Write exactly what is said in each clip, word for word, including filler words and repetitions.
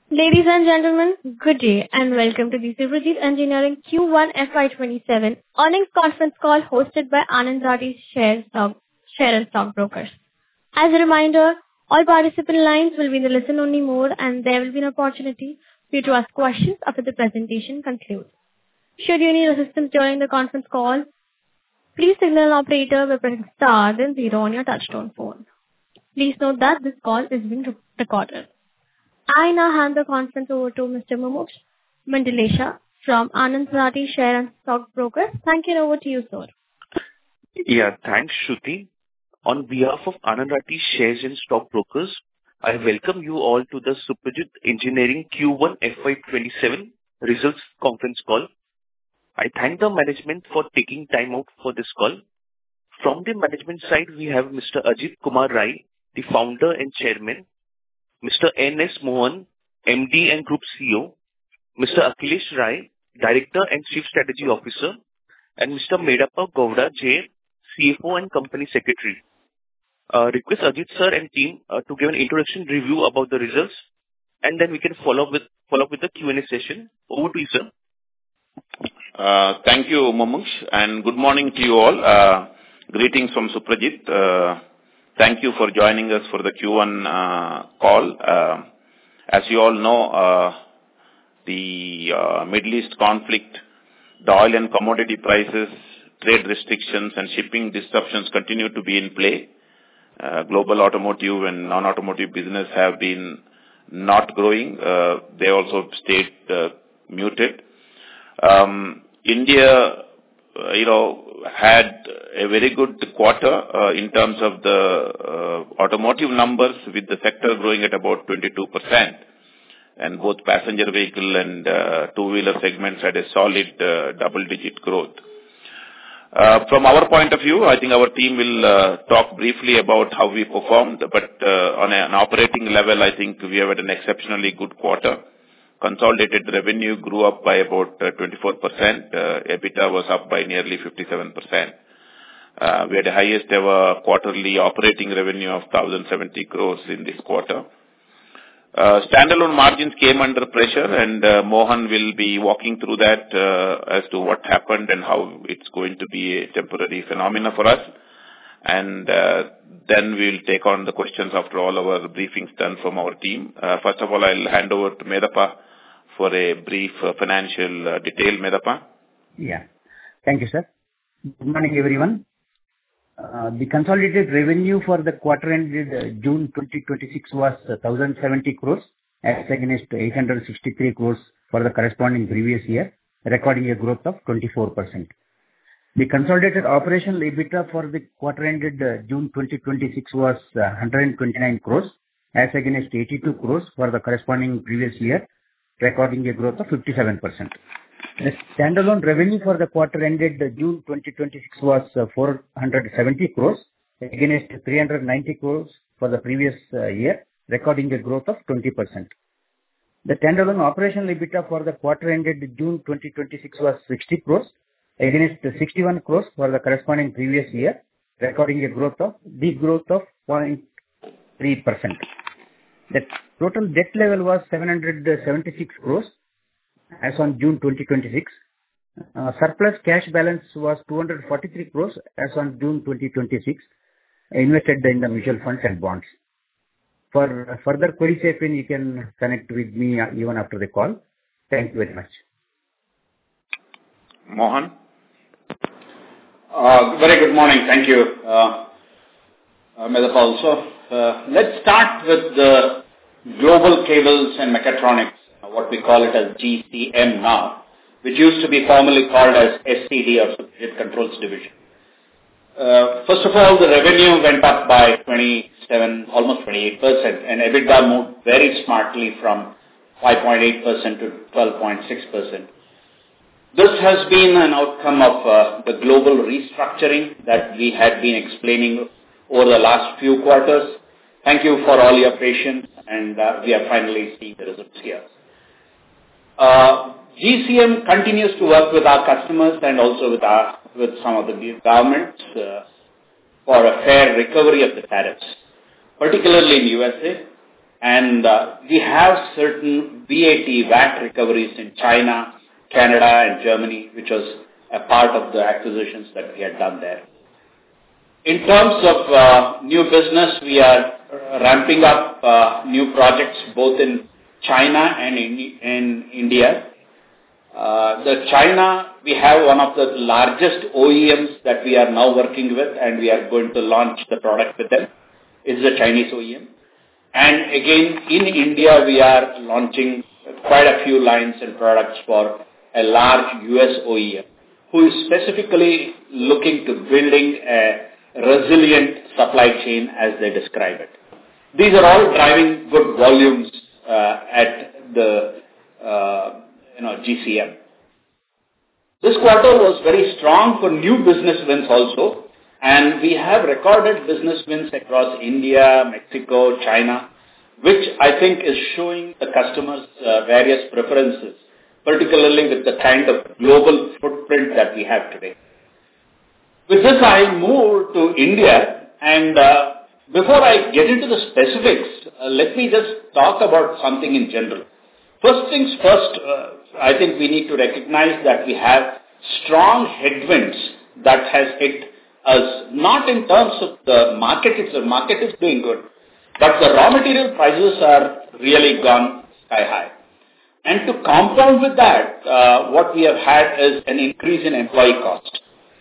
Ladies and gentlemen, good day and welcome to the Superjeet Engineering Q one F Y twenty-seven earnings conference call hosted by Anand Rathi Share Stock Share and Stock Brokers. As a reminder, all participant lines will be in the listen-only mode, and there will be an opportunity for you to ask questions after the presentation concludes. Should you need assistance during the conference call, please signal an operator by pressing star then zero on your touchtone phone. Please note that this call is being re- recorded. I now hand the conference over to Mister Mumuksh Mandlesha from Anand Rathi Share and Stock Brokers. Thank you, and over to you, sir. Yeah, thanks, Shruti. On behalf of Anand Rathi Shares and Stock Brokers, I welcome you all to the Superjeet Engineering Q one F Y twenty-seven results conference call. I thank the management for taking time out for this call. From the management side, we have Mister Ajit Kumar Rai, the founder and chairman, Mister N S Mohan, M D and Group C E O, Mister Akhilesh Rai, Director and Chief Strategy Officer, and Mister Medappa Gowda J, C F O and Company Secretary. Uh, request Ajit sir and team uh, to give an introduction review about the results, and then we can follow up with follow up with the Q and A session. Over to you, sir. Uh, thank you, Mumuksh, and good morning to you all. Uh, greetings from Superjeet. Uh, thank you for joining us for the Q one uh, call. Uh, as you all know, uh, the uh, Middle East conflict, the oil and commodity prices, trade restrictions and shipping disruptions continue to be in play. Uh, global automotive and non-automotive business have been not growing. Uh, they also stayed uh, muted. Um, India, uh, you know, had a very good quarter uh, in terms of the uh, automotive numbers, with the sector growing at about twenty-two percent. And both passenger vehicle and uh, two-wheeler segments had a solid uh, double-digit growth. Uh, from our point of view, I think our team will uh, talk briefly about how we performed, but uh, on a, an operating level, I think we have had an exceptionally good quarter. Consolidated revenue grew up by about uh, twenty-four percent. Uh, EBITDA was up by nearly fifty-seven percent. Uh, we had the highest ever quarterly operating revenue of one thousand seventy crores in this quarter. Uh, standalone margins came under pressure, and uh, Mohan will be walking through that uh, as to what happened and how it's going to be a temporary phenomena for us. And uh, then we'll take on the questions after all our briefings done from our team. Uh, first of all, I'll hand over to Medappa for a brief uh, financial uh, detail. Medappa? Yeah. Thank you, sir. Good morning, everyone. Uh, the consolidated revenue for the quarter ended uh, June twenty twenty-six was uh, one thousand seventy crores as against eight hundred sixty-three crores for the corresponding previous year, recording a growth of twenty-four percent. The consolidated operational EBITDA for the quarter ended uh, June twenty twenty-six was uh, one hundred twenty-nine crores as against eighty-two crores for the corresponding previous year, recording a growth of fifty-seven percent. The standalone revenue for the quarter ended uh, June twenty twenty-six was uh, four hundred seventy crores against three hundred ninety crores for the previous uh, year, recording a growth of twenty percent. The standalone operational EBITDA for the quarter ended June twenty twenty-six was sixty crores against sixty-one crores for the corresponding previous year, recording a growth of degrowth of zero point three percent. The total debt level was seven hundred seventy-six crores as on June twenty twenty-six. Uh, surplus cash balance was two hundred forty-three crores as on June twenty twenty-six, invested in the mutual funds and bonds. For further queries, you can connect with me even after the call. Thank you very much. Mohan? Uh, very good morning. Thank you, uh, uh, Medappa also. Uh, let's start with the Global Cables and Mechatronics, what we call it as G C M now, which used to be formerly called as S C D, or Superjeet Controls Division. Uh, first of all, the revenue went up by twenty-seven, almost twenty-eight percent, and EBITDA moved very smartly from five point eight percent to twelve point six percent. This has been an outcome of uh, the global restructuring that we had been explaining over the last few quarters. Thank you for all your patience, and uh, we are finally seeing the results here. Uh, G C M continues to work with our customers and also with our with some of the governments uh, for a fair recovery of the tariffs, particularly in U S A. And uh, we have certain V A T, V A T recoveries in China, Canada, and Germany, which was a part of the acquisitions that we had done there. In terms of uh, new business, we are ramping up uh, new projects both in China and in, in India. Uh, the China, we have one of the largest O E Ms that we are now working with, and we are going to launch the product with them. It's a Chinese O E M. And again, in India, we are launching quite a few lines and products for a large U S O E M who is specifically looking to building a resilient supply chain as they describe it. These are all driving good volumes uh, at the uh, you know G C M. This quarter was very strong for new business wins also, and we have recorded business wins across India, Mexico, China, which I think is showing the customers uh, various preferences, particularly with the kind of global footprint that we have today. With this, I move to India, and uh, before I get into the specifics, uh, let me just talk about something in general. First things first, uh, I think we need to recognize that we have strong headwinds that has hit us, not in terms of the market itself. The market is doing good, but the raw material prices are really gone sky high. And to compound with that, uh, what we have had is an increase in employee cost.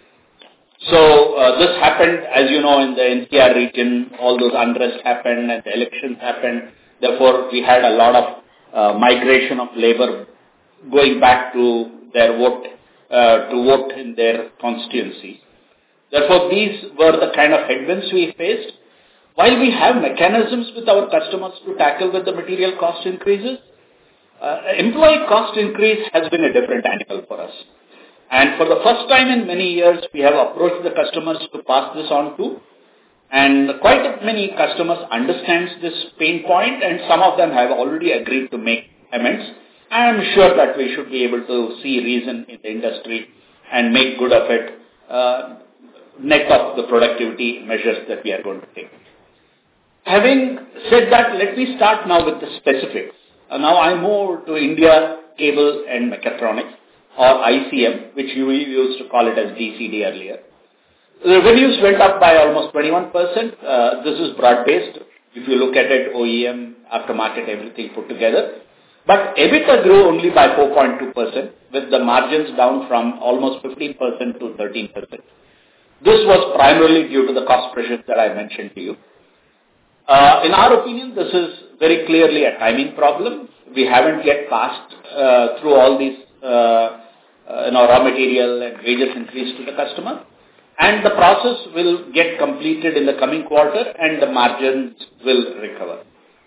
So uh, this happened, as you know, in the N C R region, all those unrest happened and the elections happened. Therefore, we had a lot of uh, migration of labor going back to their vote, uh, to vote in their constituency. Therefore, these were the kind of headwinds we faced. While we have mechanisms with our customers to tackle with the material cost increases, uh, employee cost increase has been a different angle for us. And for the first time in many years, we have approached the customers to pass this on to. And quite many customers understand this pain point, and some of them have already agreed to make amends. I am sure that we should be able to see reason in the industry and make good of it, uh, net of the productivity measures that we are going to take. Having said that, let me start now with the specifics. Uh, now I move to India Cable and Mechatronics, or I C M, which we used to call it as D C D earlier. The revenues went up by almost twenty-one percent. Uh, this is broad-based. If you look at it, O E M, aftermarket, everything put together. But EBITDA grew only by four point two percent, with the margins down from almost fifteen percent to thirteen percent. This was primarily due to the cost pressures that I mentioned to you. Uh, in our opinion, this is very clearly a timing problem. We haven't yet passed uh, through all these uh, uh, you know, raw material and wages increase to the customer. And the process will get completed in the coming quarter and the margins will recover.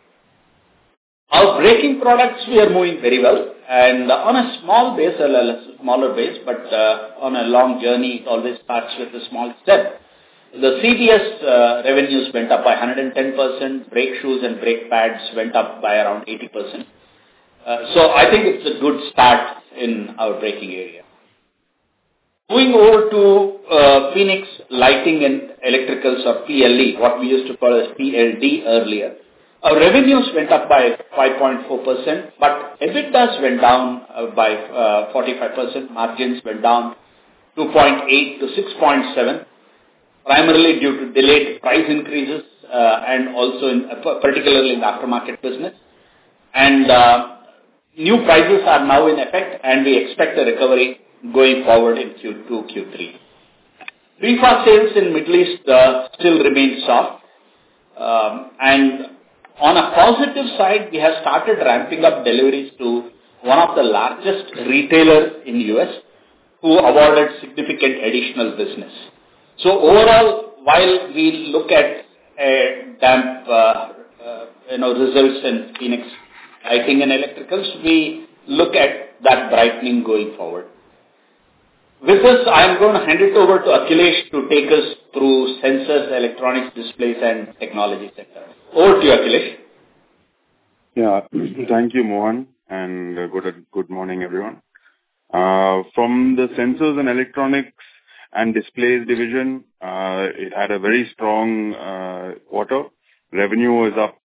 Our braking products, we are moving very well. And on a small base, a smaller base, but uh, on a long journey, it always starts with a small step. The C D S uh, revenues went up by one hundred ten percent, brake shoes and brake pads went up by around eighty percent. Uh, so I think it's a good start in our braking area. Moving over to uh, Phoenix Lighting and Electricals, or P L E, what we used to call as P L D earlier. Our revenues went up by five point four percent, but EBITDAs went down uh, by uh, forty-five percent, margins went down two point eight to six point seven, primarily due to delayed price increases uh, and also in, uh, particularly in the aftermarket business. And uh, new prices are now in effect, and we expect a recovery going forward in Q two, Q three. Refa sales in Middle East uh, still remain soft. Um, and on a positive side, we have started ramping up deliveries to one of the largest retailers in U S who awarded significant additional business. So overall, while we look at a damp uh, uh, you know, results in Phoenix Lighting and Electricals, we look at that brightening going forward. With this, I am going to hand it over to Akhilesh to take us through sensors, electronics, displays, and technology sector. Over to you, Akhilesh. Yeah, thank you, Mohan, and uh, good good morning, everyone. Uh, from the sensors and electronics and displays division, uh, it had a very strong uh, quarter. Revenue was up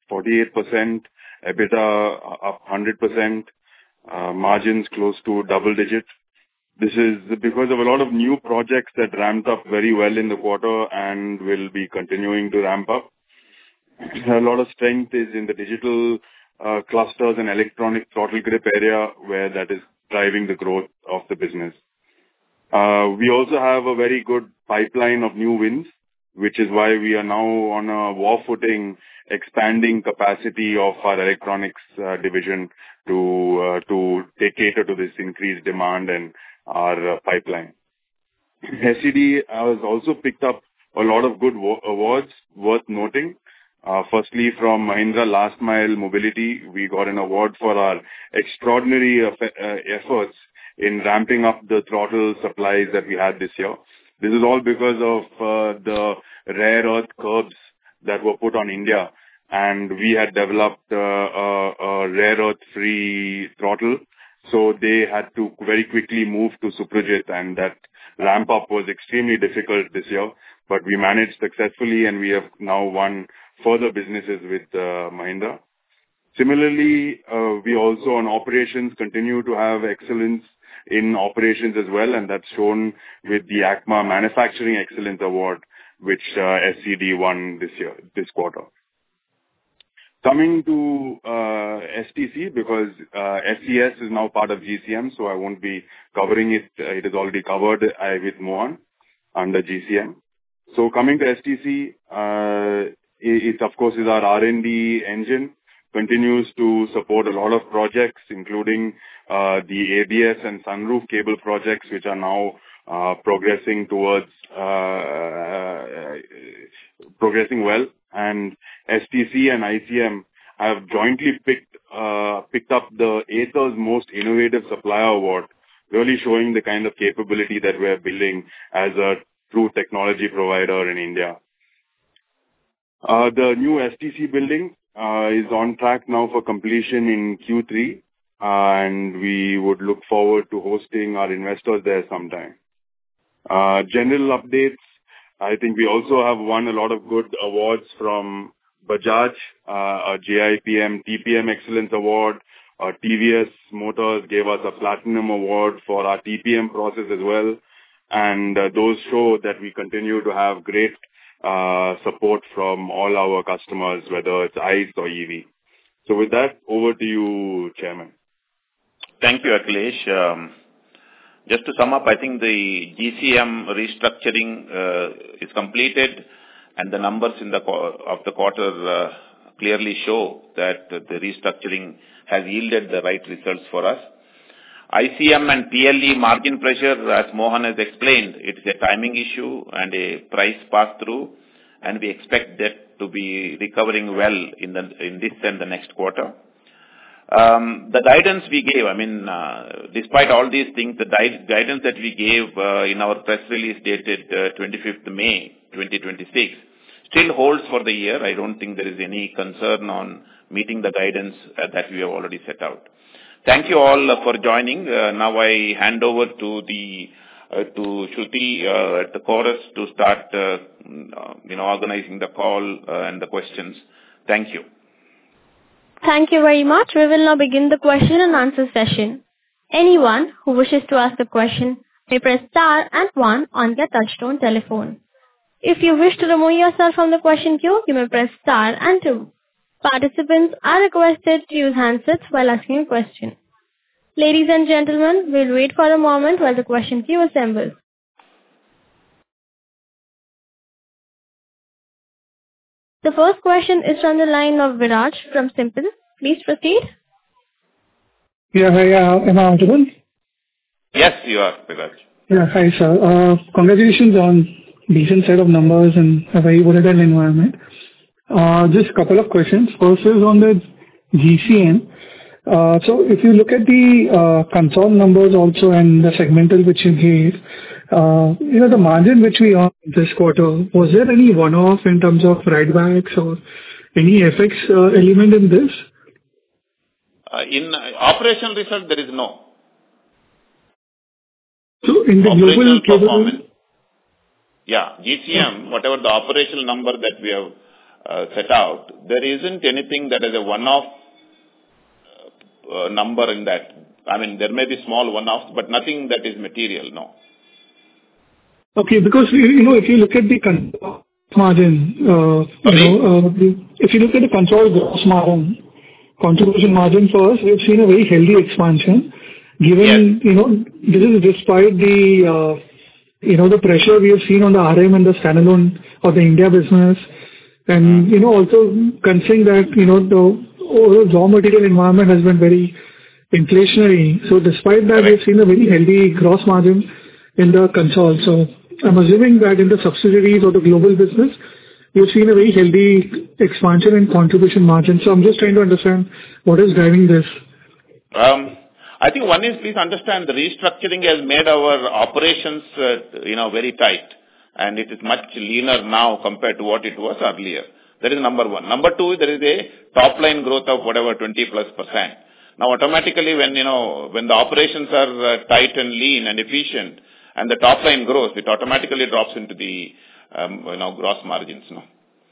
forty-eight percent, EBITDA up one hundred percent, uh, margins close to double digit. This is because of a lot of new projects that ramped up very well in the quarter and will be continuing to ramp up. A lot of strength is in the digital uh, clusters and electronic throttle grip area, where that is driving the growth of the business. Uh, we also have a very good pipeline of new wins, which is why we are now on a war footing, expanding capacity of our electronics uh, division to uh, to take cater to this increased demand and our uh, pipeline. S C D has also picked up a lot of good wo- awards worth noting. Uh, firstly, from Mahindra Last Mile Mobility, we got an award for our extraordinary uh, uh, efforts in ramping up the throttle supplies that we had this year. This is all because of uh, the rare earth curbs that were put on India, and we had developed uh, a, a rare earth-free throttle. So they had to very quickly move to Suprajit, and that ramp-up was extremely difficult this year. But we managed successfully, and we have now won further businesses with uh, Mahindra. Similarly, uh, we also on operations continue to have excellence in operations as well, and that's shown with the ACMA Manufacturing Excellence Award, which uh, S C D won this year, this quarter. Coming to uh, S T C, because uh, S C S is now part of G C M, so I won't be covering it. Uh, it is already covered uh, with Mohan under G C M. So coming to S T C, uh, it, it of course is our R and D engine, continues to support a lot of projects, including uh, the A B S and sunroof cable projects, which are now uh, progressing towards uh, uh, progressing well. And S T C and I C M have jointly picked uh, picked up the Aether's Most Innovative Supplier Award, really showing the kind of capability that we're building as a true technology provider in India. Uh, the new S T C building uh, is on track now for completion in Q three, uh, and we would look forward to hosting our investors there sometime. Uh, general updates. I think we also have won a lot of good awards from Bajaj, uh, a J I P M T P M Excellence Award. Uh, T V S Motors gave us a Platinum Award for our T P M process as well. And uh, those show that we continue to have great uh, support from all our customers, whether it's ICE or E V. So with that, over to you, Chairman. Thank you, Akhilesh. Um, just to sum up, I think the G C M restructuring uh, is completed, and the numbers in the co- of the quarter uh, clearly show that the restructuring has yielded the right results for us. I C M and P L E margin pressure, as Mohan has explained, it's a timing issue and a price pass-through, and we expect that to be recovering well in the in this and the next quarter. Um, the guidance we gave, I mean, uh, despite all these things, the di- guidance that we gave uh, in our press release dated uh, twenty-fifth of May twenty twenty-six still holds for the year. I don't think there is any concern on meeting the guidance uh, that we have already set out. Thank you all uh, for joining. Uh, now I hand over to the uh, to Shruti uh, at the chorus to start, uh, you know, organizing the call uh, and the questions. Thank you. Thank you very much. We will now begin the question and answer session. Anyone who wishes to ask a question may press star and one on their touchtone telephone. If you wish to remove yourself from the question queue, you may press star and two. Participants are requested to use handsets while asking a question. Ladies and gentlemen, we'll wait for a moment while the question queue assembles. The first question is from the line of Viraj from Simple. Please proceed. Yeah, hi, uh, am I audible? Yes, you are, Viraj. Yeah, hi, sir. Uh, congratulations on decent set of numbers in a very volatile environment. Uh, just a couple of questions. First is on the G C M. Uh, so if you look at the uh, console numbers also and the segmental which you gave, uh, you know, the margin which we earned this quarter, was there any one-off in terms of write-backs or any F X uh, element in this? Uh, in uh, operational result, there is no. So in the operational global performance, yeah, G C M, whatever the operational number that we have uh, set out, there isn't anything that is a one-off uh, number in that. I mean, there may be small one-offs, but nothing that is material, no. Okay, because, you know, if you look at the con- margin, uh, you know, uh, if you look at the control gross margin, contribution margin for us, we've seen a very healthy expansion. Given, yes. you know, this is despite the, uh, you know, the pressure we have seen on the R M and the standalone of the India business. And, you know, also considering that, you know, the overall raw material environment has been very inflationary. So despite that, we've seen a very healthy gross margin in the console. So I'm assuming that in the subsidiaries or the global business, you've seen a very healthy expansion in contribution margin. So I'm just trying to understand what is driving this. Um, I think one is, please understand, the restructuring has made our operations, uh, you know, very tight. And it is much leaner now compared to what it was earlier. That is number one. Number two, there is a top line growth of whatever, twenty plus percent. Now automatically when, you know, when the operations are uh, tight and lean and efficient and the top line grows, it automatically drops into the, um, you know, gross margins, no?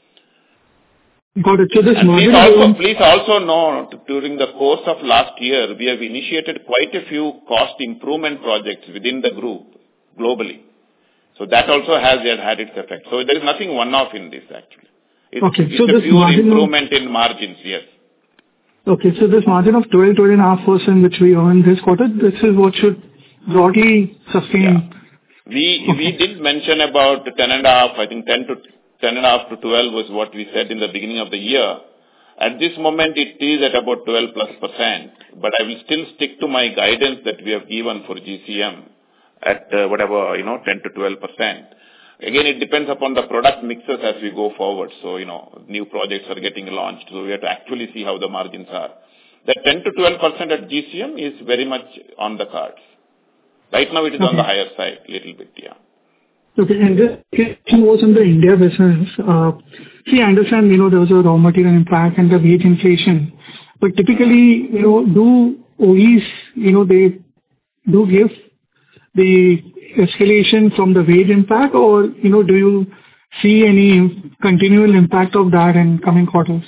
Got it. So this and margin please also, please also know, during the course of last year, we have initiated quite a few cost improvement projects within the group, globally. So that also has had its effect. So there is nothing one-off in this, actually. It's, okay. it's so a this pure improvement of, in margins, yes. Okay, so this margin of twelve, twelve point five percent which we earned this quarter, this is what should broadly sustain. Yeah. We, okay. we did mention about ten and a half, I think ten to ten and a half to twelve was what we said in the beginning of the year. At this moment, it is at about twelve plus percent, but I will still stick to my guidance that we have given for G C M at uh, whatever, you know, ten to twelve percent. Again, it depends upon the product mixes as we go forward. So, you know, new projects are getting launched, so we have to actually see how the margins are. The ten to twelve percent at G C M is very much on the cards. Right now, it is okay. on the higher side, little bit, yeah. Okay, and this question was in the India business. Uh, see, I understand, you know, there was a raw material impact and the wage inflation. But typically, you know, do O Es, you know, they do give the escalation from the wage impact, or, you know, do you see any continual impact of that in coming quarters?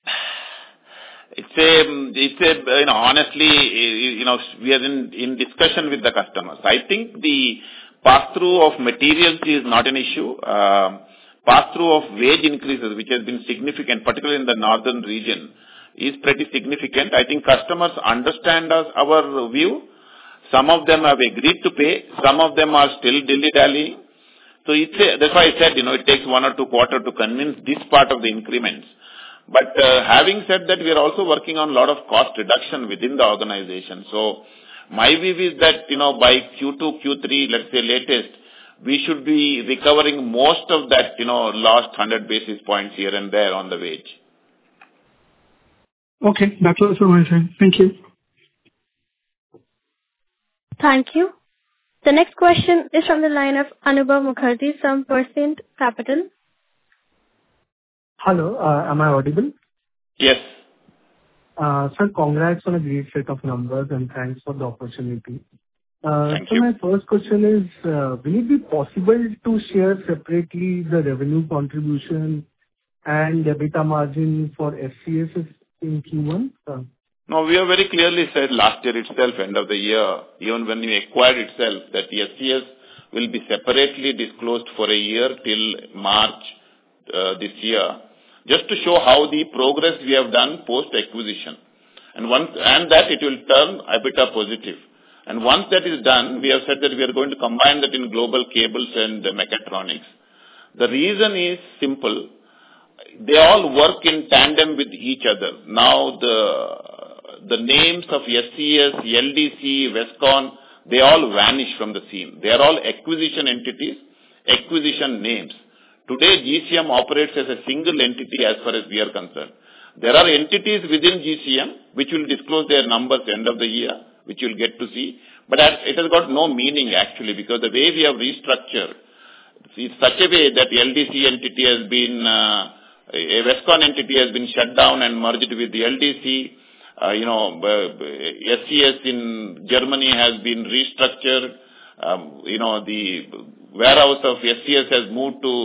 It's a, it's a, you know, honestly, you know, we are in, in discussion with the customers. I think the pass-through of materials is not an issue. Uh, pass-through of wage increases, which has been significant, particularly in the northern region, is pretty significant. I think customers understand us, our view. Some of them have agreed to pay. Some of them are still dilly-dallying. So it's a, that's why I said, you know, it takes one or two quarters to convince this part of the increments. But uh, having said that, we are also working on a lot of cost reduction within the organization. So my view is that, you know, by Q two, Q three, let's say latest, we should be recovering most of that, you know, lost one hundred basis points here and there on the wage. Okay, that's all from my side. Thank you. Thank you. The next question is from the line of Anubhav Mukherjee from Percent Capital. Hello, uh, am I audible? Yes. Uh, sir, congrats on a great set of numbers and thanks for the opportunity. Uh, Thank so you. my first question is, uh, will it be possible to share separately the revenue contribution and EBITDA margin for S C S in Q one? Uh, No, we have very clearly said last year itself, end of the year, even when we acquired itself, that S C S will be separately disclosed for a year till March uh, this year, just to show how the progress we have done post-acquisition. And once, and that it will turn EBITDA positive. And once that is done, we have said that we are going to combine that in global cables and uh, mechatronics. The reason is simple. They all work in tandem with each other. Now the the names of S C S, L D C, Westcon, they all vanish from the scene. They are all acquisition entities, acquisition names. Today, G C M operates as a single entity as far as we are concerned. There are entities within G C M which will disclose their numbers end of the year, which you'll get to see. But it has got no meaning actually, because the way we have restructured, it's such a way that the L D C entity has been, uh, a Westcon entity has been shut down and merged with the L D C. Uh, you know, uh, S C S in Germany has been restructured. Um, you know, the warehouse of S C S has moved to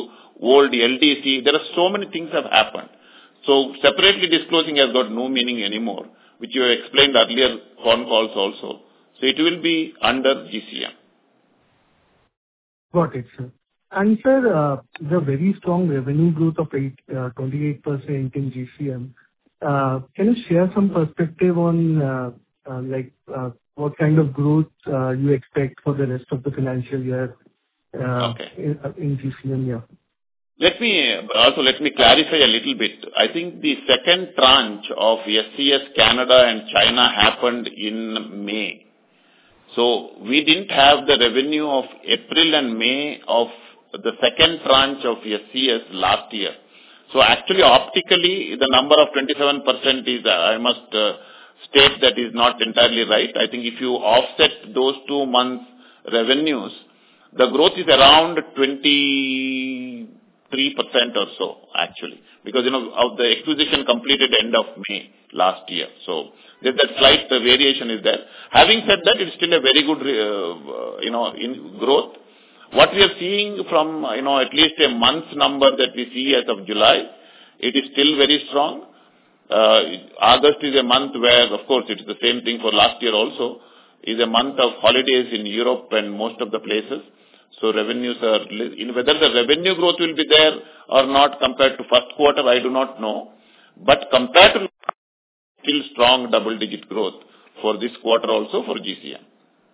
old L D C. There are so many things have happened. So separately disclosing has got no meaning anymore, which you have explained earlier phone calls also. So it will be under G C M. Got it, sir. And sir, uh, the very strong revenue growth of eight, uh, twenty-eight percent in G C M, uh, can you share some perspective on uh, uh, like uh, what kind of growth uh, you expect for the rest of the financial year uh, Okay. in, in G C M? Yeah. Let me also let me clarify a little bit. I think the second tranche of S C S Canada and China happened in May. So we didn't have the revenue of April and May of the second tranche of S C S last year. So actually optically the number of twenty-seven percent is, uh, I must uh, state that is not entirely right. I think if you offset those two months revenues, the growth is around twenty-three percent or so actually, because you know of the acquisition completed end of May last year. So that, that slight uh, variation is there. Having said that, it's still a very good uh, you know in growth. What we are seeing from, you know, at least a month number that we see as of July, it is still very strong. Uh, August is a month where, of course, it's the same thing for last year also, is a month of holidays in Europe and most of the places. So revenues are, in whether the revenue growth will be there or not compared to first quarter, I do not know. But compared to still strong double-digit growth for this quarter also for G C M.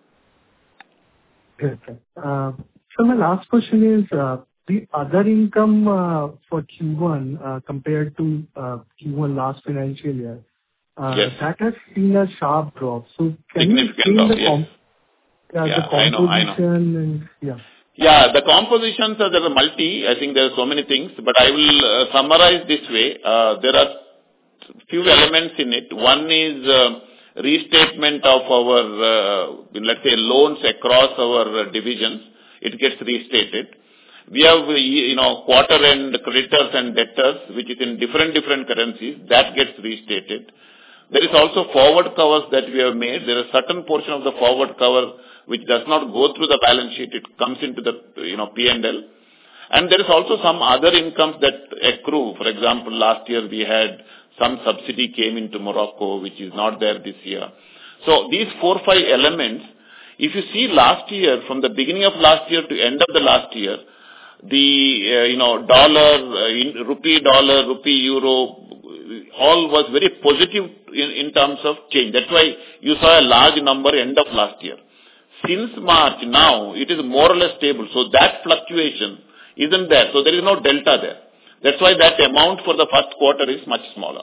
Okay. Uh, So my last question is, uh, the other income uh, for Q one uh, compared to uh, Q one last financial year, uh, Yes. that has seen a sharp drop. So can you Significant explain drop, the yes. com- yeah, Yeah, the I know, I know. composition and yeah. Yeah, the compositions are there are multi. I think there are so many things, but I will uh, summarize this way. Uh, there are few elements in it. One is uh, restatement of our, uh, let's say, loans across our uh, divisions. It gets restated. We have, uh, you know, quarter-end creditors and debtors, which is in different, different currencies. That gets restated. There is also forward covers that we have made. There is a certain portion of the forward cover which does not go through the balance sheet. It comes into the, you know, P and L. And there is also some other incomes that accrue. For example, last year we had some subsidy came into Morocco, which is not there this year. So these four, five elements, if you see last year, from the beginning of last year to end of the last year, the, uh, you know, dollar, uh, in, rupee dollar, rupee euro, all was very positive in, in terms of change. That's why you saw a large number end of last year. Since March, now, it is more or less stable. So that fluctuation isn't there. So there is no delta there. That's why that amount for the first quarter is much smaller.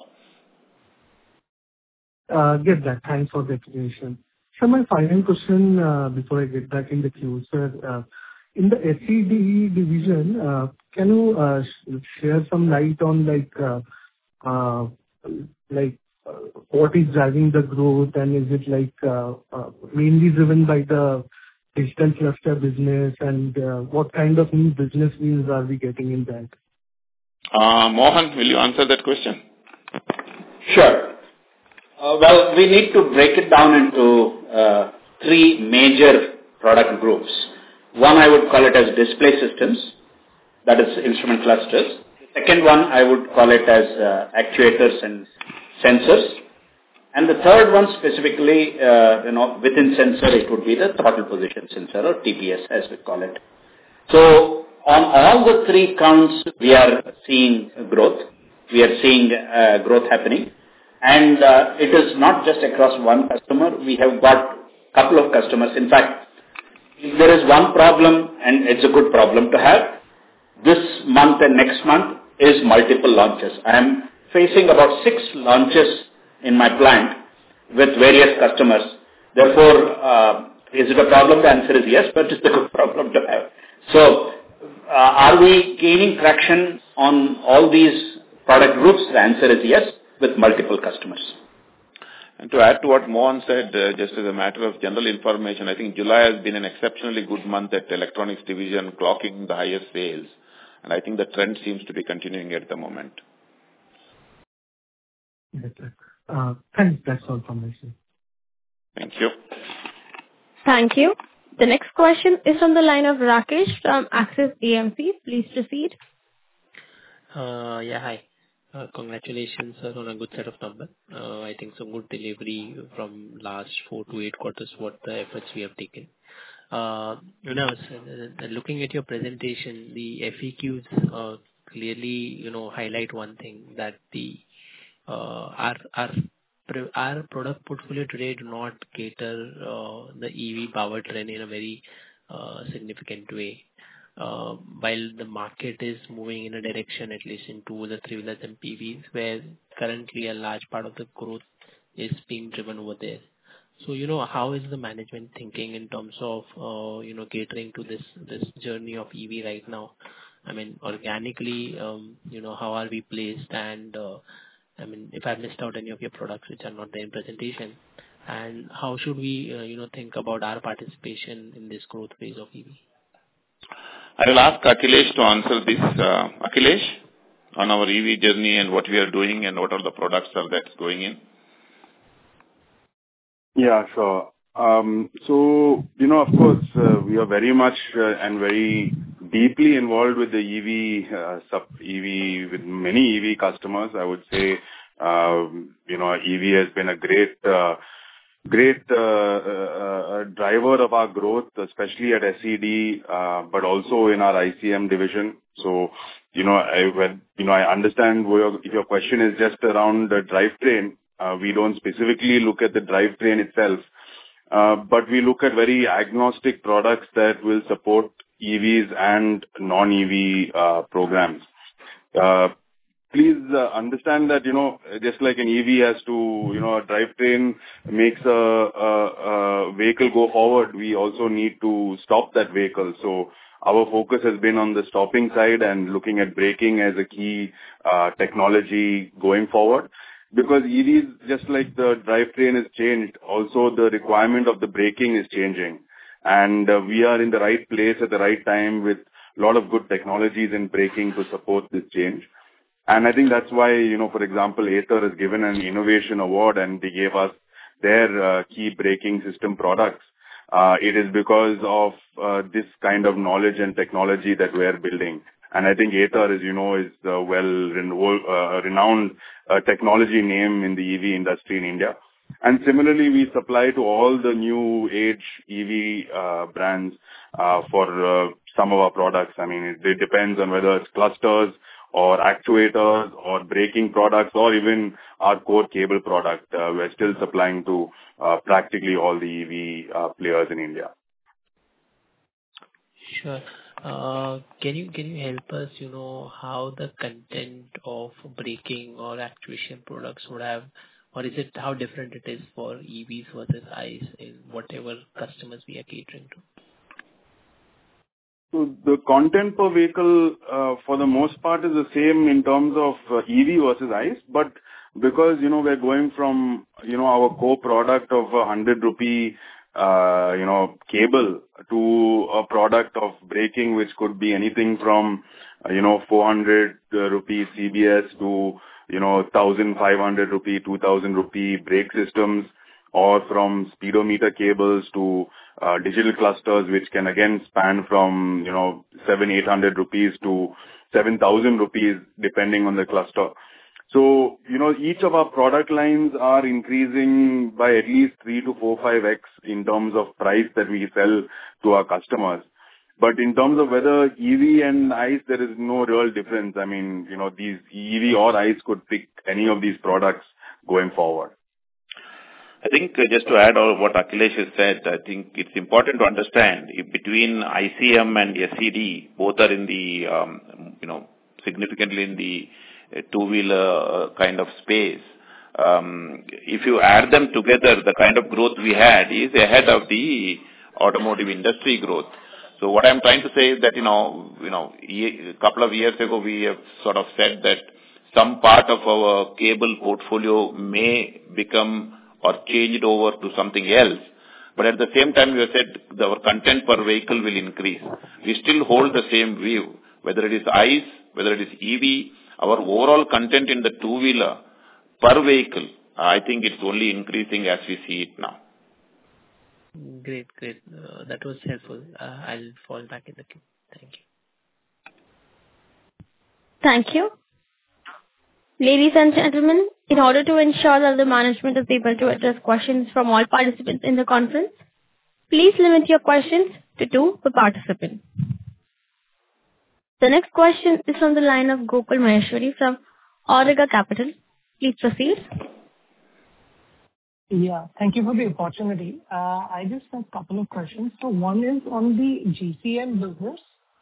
Uh, Get that. Thanks for the explanation. So my final question, uh, before I get back in the queue, sir, uh, in the S E D division, uh, can you uh, sh- share some light on like, uh, uh, like uh, what is driving the growth, and is it like uh, uh, mainly driven by the digital cluster business, and uh, what kind of new business wins are we getting in that? Uh, Mohan, will you answer that question? Sure. Uh, well, we need to break it down into uh, three major product groups. One, I would call it as display systems, that is instrument clusters. The second one, I would call it as uh, actuators and sensors. And the third one specifically, uh, you know, within sensor, it would be the throttle position sensor, or T P S as we call it. So on all the three counts, we are seeing growth. We are seeing uh, growth happening. And uh, it is not just across one customer. We have got a couple of customers. In fact, if there is one problem, and it's a good problem to have, this month and next month is multiple launches. I am facing about six launches in my plant with various customers. Therefore, uh, is it a problem? The answer is yes, but it's a good problem to have. So, uh, are we gaining traction on all these product groups? The answer is yes, with multiple customers. And to add to what Mohan said, uh, just as a matter of general information, I think July has been an exceptionally good month at Electronics Division, clocking the highest sales. And I think the trend seems to be continuing at the moment. Uh, thanks. That's all from my side. Thank you. Thank you. The next question is from the line of Rakesh from Axis A M C. Please proceed. Uh, Yeah, hi. Uh, Congratulations, sir, on a good set of numbers. Uh, I think some good delivery from last four to eight quarters, what the efforts we have taken. Uh, You know, s- uh, looking at your presentation, the F A Qs uh, clearly, you know, highlight one thing, that the uh, our our pro- our product portfolio today do not cater uh, the E V powertrain in a very uh, significant way. Uh, While the market is moving in a direction, at least in two-wheeler, three-wheelers and P Vs, where currently a large part of the growth is being driven over there. So, you know, how is the management thinking in terms of, uh, you know, catering to this this journey of E V right now? I mean, organically, um, you know, how are we placed? And, uh, I mean, if I missed out any of your products which are not there in presentation, and how should we, uh, you know, think about our participation in this growth phase of E V? I will ask Akhilesh to answer this. Uh, Akhilesh, on our E V journey and what we are doing and what are the products are that's going in. Yeah, sure. Um, So, you know, of course, uh, we are very much uh, and very deeply involved with the E V, uh, sub E V, with many E V customers. I would say, um, you know, E V has been a great, uh, great uh, uh, uh, driver of our growth, especially at S E D, uh, but also in our I C M division. So, you know, I, when, you know, I understand where your, if your question is just around the drivetrain. Uh, we don't specifically look at the drivetrain itself, uh, but we look at very agnostic products that will support E Vs and non-E V uh, programs. Uh, Please uh, understand that, you know, just like an E V has to, you know, a drivetrain makes a, a, a vehicle go forward, we also need to stop that vehicle. So our focus has been on the stopping side and looking at braking as a key uh, technology going forward. Because E Vs, just like the drivetrain has changed, also the requirement of the braking is changing. And uh, we are in the right place at the right time with a lot of good technologies in braking to support this change. And I think that's why, you know, for example, Ather has given an innovation award and they gave us their uh, key braking system products. Uh, it is because of uh, this kind of knowledge and technology that we are building. And I think Ather, as you know, is a well-renowned uh, technology name in the E V industry in India. And similarly, we supply to all the new age E V uh, brands uh, for uh, some of our products. I mean, it, it depends on whether it's clusters or actuators or braking products or even our core cable product. Uh, we're still supplying to uh, practically all the E V uh, players in India. Sure. Uh, Can you can you help us, you know, how the content of braking or actuation products would have, or is it how different it is for E Vs versus ICE in whatever customers we are catering to? So the content per vehicle, uh, for the most part, is the same in terms of uh, E V versus ICE, but because, you know, we're going from, you know, our core product of a hundred rupee, uh, you know, cable to a product of braking, which could be anything from, uh, you know, four hundred rupee C B S to, you know, one thousand five hundred rupee, two thousand rupee brake systems, or from speedometer cables to uh, digital clusters, which can again span from, you know, seven, eight hundred rupees to seven thousand rupees, depending on the cluster. So, you know, each of our product lines are increasing by at least three to four, five X in terms of price that we sell to our customers. But in terms of whether E V and ICE, there is no real difference. I mean, you know, these E V or ICE could pick any of these products going forward. I think uh, just to add on what Akhilesh has said, I think it's important to understand if between I C M and S E D, both are in the, um, you know, significantly in the uh, two-wheeler uh, kind of space. Um, if you add them together, the kind of growth we had is ahead of the automotive industry growth. So what I'm trying to say is that, you know, you know, a couple of years ago, we have sort of said that some part of our cable portfolio may become or changed over to something else. But at the same time, we have said that our content per vehicle will increase. We still hold the same view, whether it is ICE, whether it is E V, our overall content in the two-wheeler per vehicle, I think it's only increasing as we see it now. Great, great. Uh, that was helpful. Uh, I'll fall back in the queue. Thank you. Thank you. Ladies and gentlemen, in order to ensure that the management is able to address questions from all participants in the conference, please limit your questions to two per participant. The next question is from the line of Gokul Maheshwari from Auriga Capital. Please proceed. Yeah, thank you for the opportunity. Uh, I just have a couple of questions. So one is on the G C M business.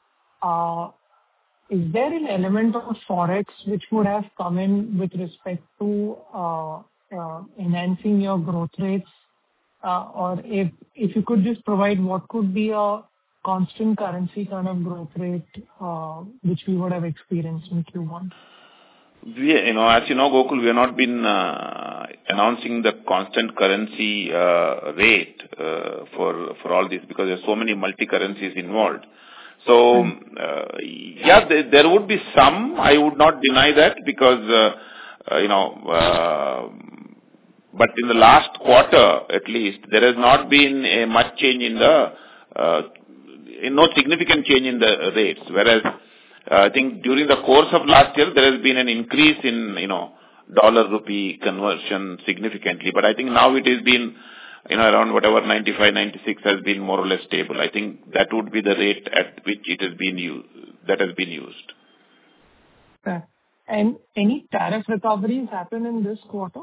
Uh, is there an element of forex which would have come in with respect to uh, uh, enhancing your growth rates? Uh, or if if you could just provide what could be a constant currency kind of growth rate uh, which we would have experienced in Q one? We, you know, as you know, Gokul, we have not been uh, announcing the constant currency uh, rate uh, for for all this because there are so many multi-currencies involved. So, uh, yeah, there, there would be some. I would not deny that because, uh, uh, you know, uh, but in the last quarter, at least, there has not been a much change in the, uh, no significant change in the rates. Whereas, uh, I think during the course of last year, there has been an increase in, you know, dollar rupee conversion significantly. But I think now it has been, you know, around whatever ninety-five, ninety-six has been more or less stable. I think that would be the rate at which it has been used, that has been used. Okay. And any tariff recoveries happen in this quarter?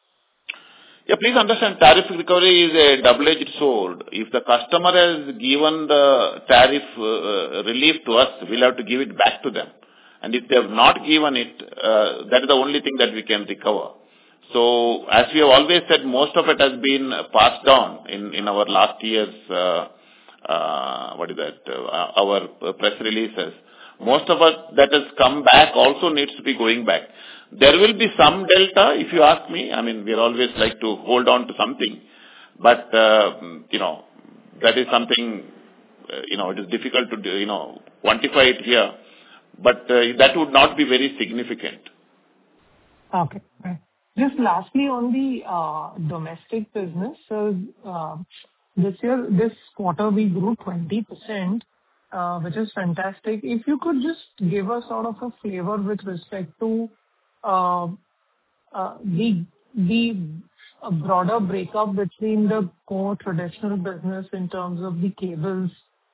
Yeah, please understand, tariff recovery is a double-edged sword. If the customer has given the tariff uh, relief to us, we'll have to give it back to them. And if they have not given it, uh, that is the only thing that we can recover. So, as we have always said, most of it has been passed on in, in our last year's, uh, uh, what is that, uh, our press releases. Most of it that has come back also needs to be going back. There will be some delta, if you ask me. I mean, we always like to hold on to something. But, uh, you know, that is something, uh, you know, it is difficult to, you know, quantify it here. But uh, that would not be very significant. Okay. Just lastly, on the uh, domestic business, so uh, this year, this quarter, we grew twenty percent, uh, which is fantastic. If you could just give us sort of a flavor with respect to uh, uh, the the uh, broader breakup between the core traditional business in terms of the cables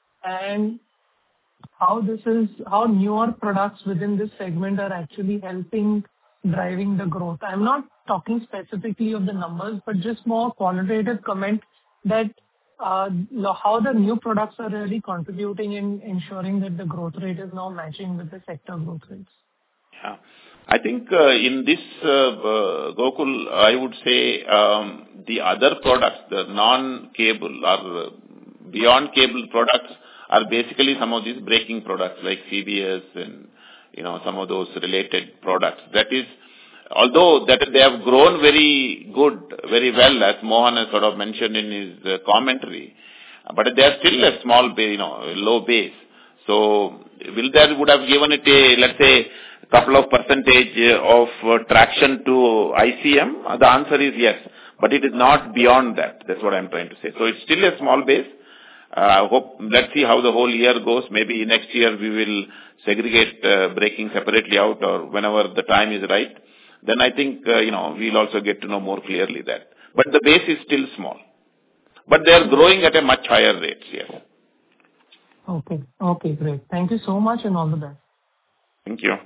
and how this is, how newer products within this segment are actually helping driving the growth. I'm not talking specifically of the numbers, but just more qualitative comment that uh, how the new products are really contributing in ensuring that the growth rate is now matching with the sector growth rates. Yeah. I think uh, in this, uh, uh, Gokul, I would say um, the other products, the non-cable or uh, beyond cable products are basically some of these braking products like C B S and, you know, some of those related products. That is, although that they have grown very good, very well, as Mohan has sort of mentioned in his uh, commentary, but they are still a small base, you know, low base. So, will there would have given it a, let's say, a couple of percentage of uh, traction to I C M? Uh, the answer is yes, but it is not beyond that. That's what I'm trying to say. So, it's still a small base. I uh, hope, let's see how the whole year goes. Maybe next year we will segregate uh, braking separately out, or whenever the time is right. Then I think, uh, you know, we'll also get to know more clearly that. But the base is still small. But they are growing at a much higher rate, yes. Okay. Okay, great. Thank you so much and all the best. Thank you.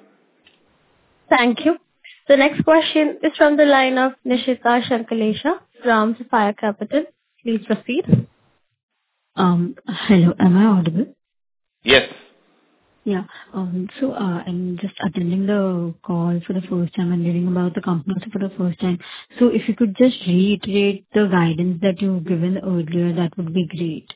Thank you. The next question is from the line of Nishita Shankalesha from Sapphire Capital. Please proceed. Um, hello, am I audible? Yes. Yeah. Um, so uh, I'm just attending the call for the first time and reading about the company for the first time. So if you could just reiterate the guidance that you've given earlier, that would be great.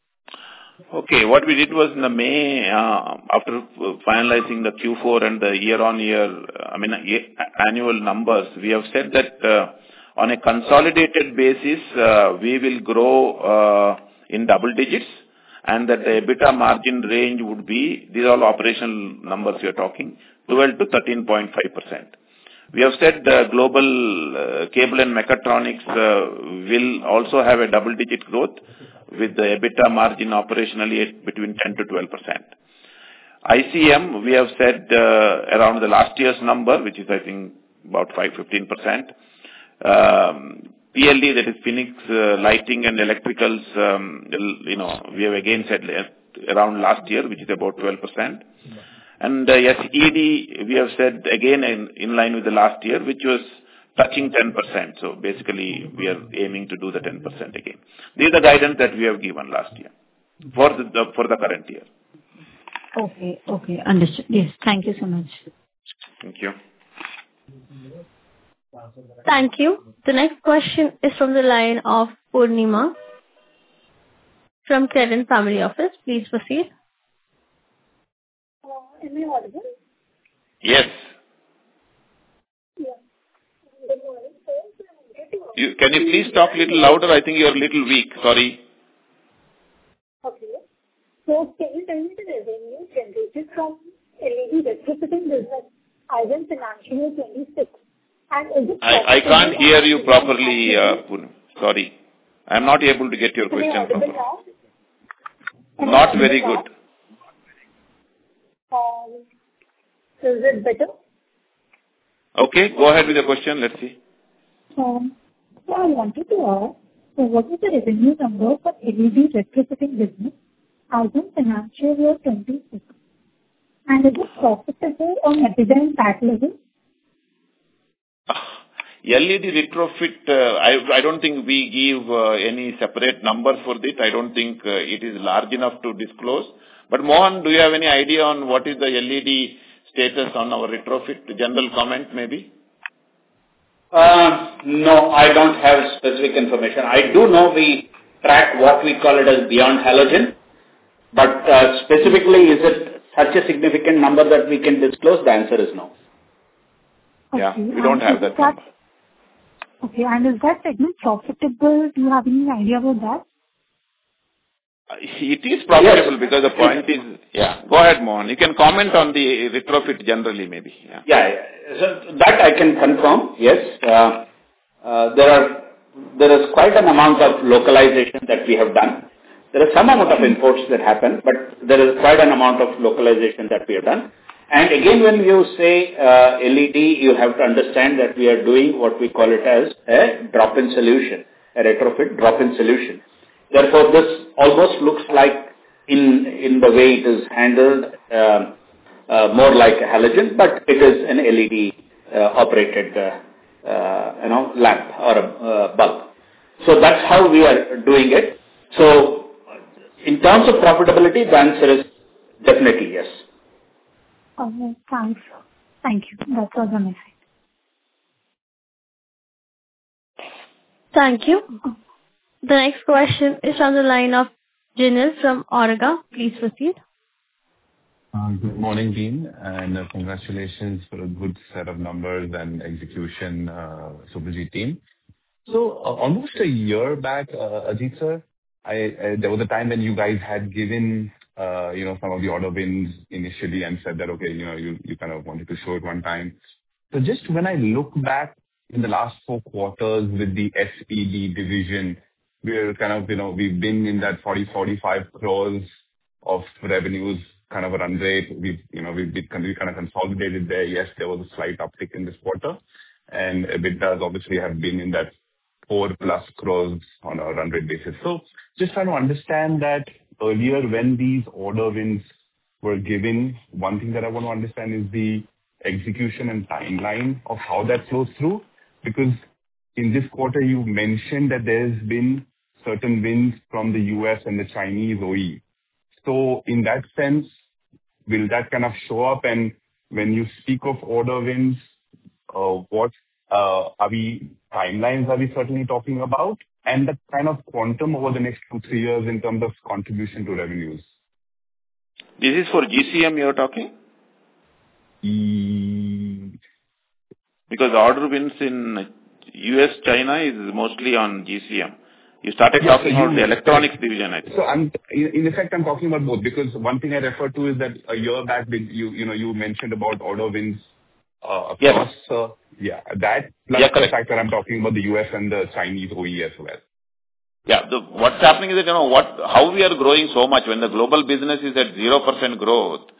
Okay, what we did was in the May, uh, after finalizing the Q four and the year-on-year, I mean, annual numbers, we have said that uh, on a consolidated basis, uh, we will grow uh, in double digits, and that the EBITDA margin range would be, these are all operational numbers we are talking, twelve to thirteen point five percent. We have said the global uh, cable and mechatronics uh, will also have a double-digit growth with the EBITDA margin operationally at between ten to twelve percent. I C M, we have said uh, around the last year's number, which is, I think, about five to fifteen percent. Um, P L D, that is Phoenix uh, Lighting and Electricals, um, you know, we have again said around last year, which is about twelve percent. And uh, yes, E D, we have said again in, in line with the last year, which was touching ten percent. So basically, we are aiming to do the ten percent again. This is the guidance that we have given last year for the, the for the current year. Okay, okay, understood. Yes, thank you so much. Thank you. Thank you. The next question is from the line of Purnima from Credent Family Office. Please proceed. Uh, am I audible? Yes. Yeah. Good morning, sir. You, can you please talk a little louder? I think you are a little weak. Sorry. Okay. So, can you tell me the revenue generated from L E D retrofitting business as in financial year twenty-six? And is it I, I can't hear you properly, uh, Poonam. Sorry. I am not able to get your question properly. Not very good. Um, is it better? Okay, go ahead with the question. Let's see. Um, so I wanted to ask, so what is the revenue number for L E D retrofitting business as in financial year twenty-six? And is it profitable on EBITDA and P A T level? L E D retrofit, uh, I, I don't think we give uh, any separate number for this. I don't think uh, it is large enough to disclose. But Mohan, do you have any idea on what is the L E D status on our retrofit? General comment maybe? Uh, no, I don't have specific information. I do know we track what we call it as beyond halogen. But uh, specifically, is it such a significant number that we can disclose? The answer is no. Okay. Yeah, we don't have that, that number. Okay, and is that segment profitable? Do you have any idea about that? Uh, it is profitable yes. Because the point is, yeah. Go ahead, Mohan. You can comment on the retrofit generally, maybe. Yeah, yeah, yeah. So that I can confirm. Yes, uh, uh, there are there is quite an amount of localization that we have done. There is some amount of imports that happen, but there is quite an amount of localization that we have done. And again, when you say uh, L E D, you have to understand that we are doing what we call it as a drop-in solution, a retrofit drop-in solution. Therefore, this almost looks like, in in the way it is handled, uh, uh, more like a halogen, but it is an L E D uh, operated, uh, uh, you know, lamp or a uh, bulb. So that's how we are doing it. So, in terms of profitability, the answer is definitely yes. Okay, thanks. Thank you. That's all on my side. Thank you. The next question is on the line of Jinil from Auriga. Please proceed. Uh, good morning, Dean, and uh, congratulations for a good set of numbers and execution, uh, Suprajit team. So, uh, almost a year back, uh, Ajit sir, I, I, there was a time when you guys had given, uh, you know, some of the order wins initially and said that, okay, you know, you, you kind of wanted to show it one time. So just when I look back in the last four quarters with the S E D division, we're kind of, you know, we've been in that forty, forty-five crores of revenues kind of a run rate. We've, you know, we've been we kind of consolidated there. Yes, there was a slight uptick in this quarter, and EBITDAs obviously have been in that four plus crores on a run rate basis. So just trying to understand that earlier when these order wins were given, one thing that I want to understand is the execution and timeline of how that flows through. Because in this quarter, you mentioned that there's been certain wins from the U S and the Chinese O E. So in that sense, will that kind of show up? And when you speak of order wins, uh, what uh, are we timelines are we certainly talking about? And the kind of quantum over the next two, three years in terms of contribution to revenues? This is for G C M you're talking? E- Because order wins in U S, China is mostly on G C M. You started yeah, talking so about the electronics division, I think. So I'm, in effect, I'm talking about both, because one thing I referred to is that a year back, you you know, you mentioned about order wins uh, across, yes. uh, yeah, that plus yeah, the fact that I'm talking about the U S and the Chinese O E as well. Yeah, the, what's happening is that, you know, what, how we are growing so much when the global business is at zero percent growth,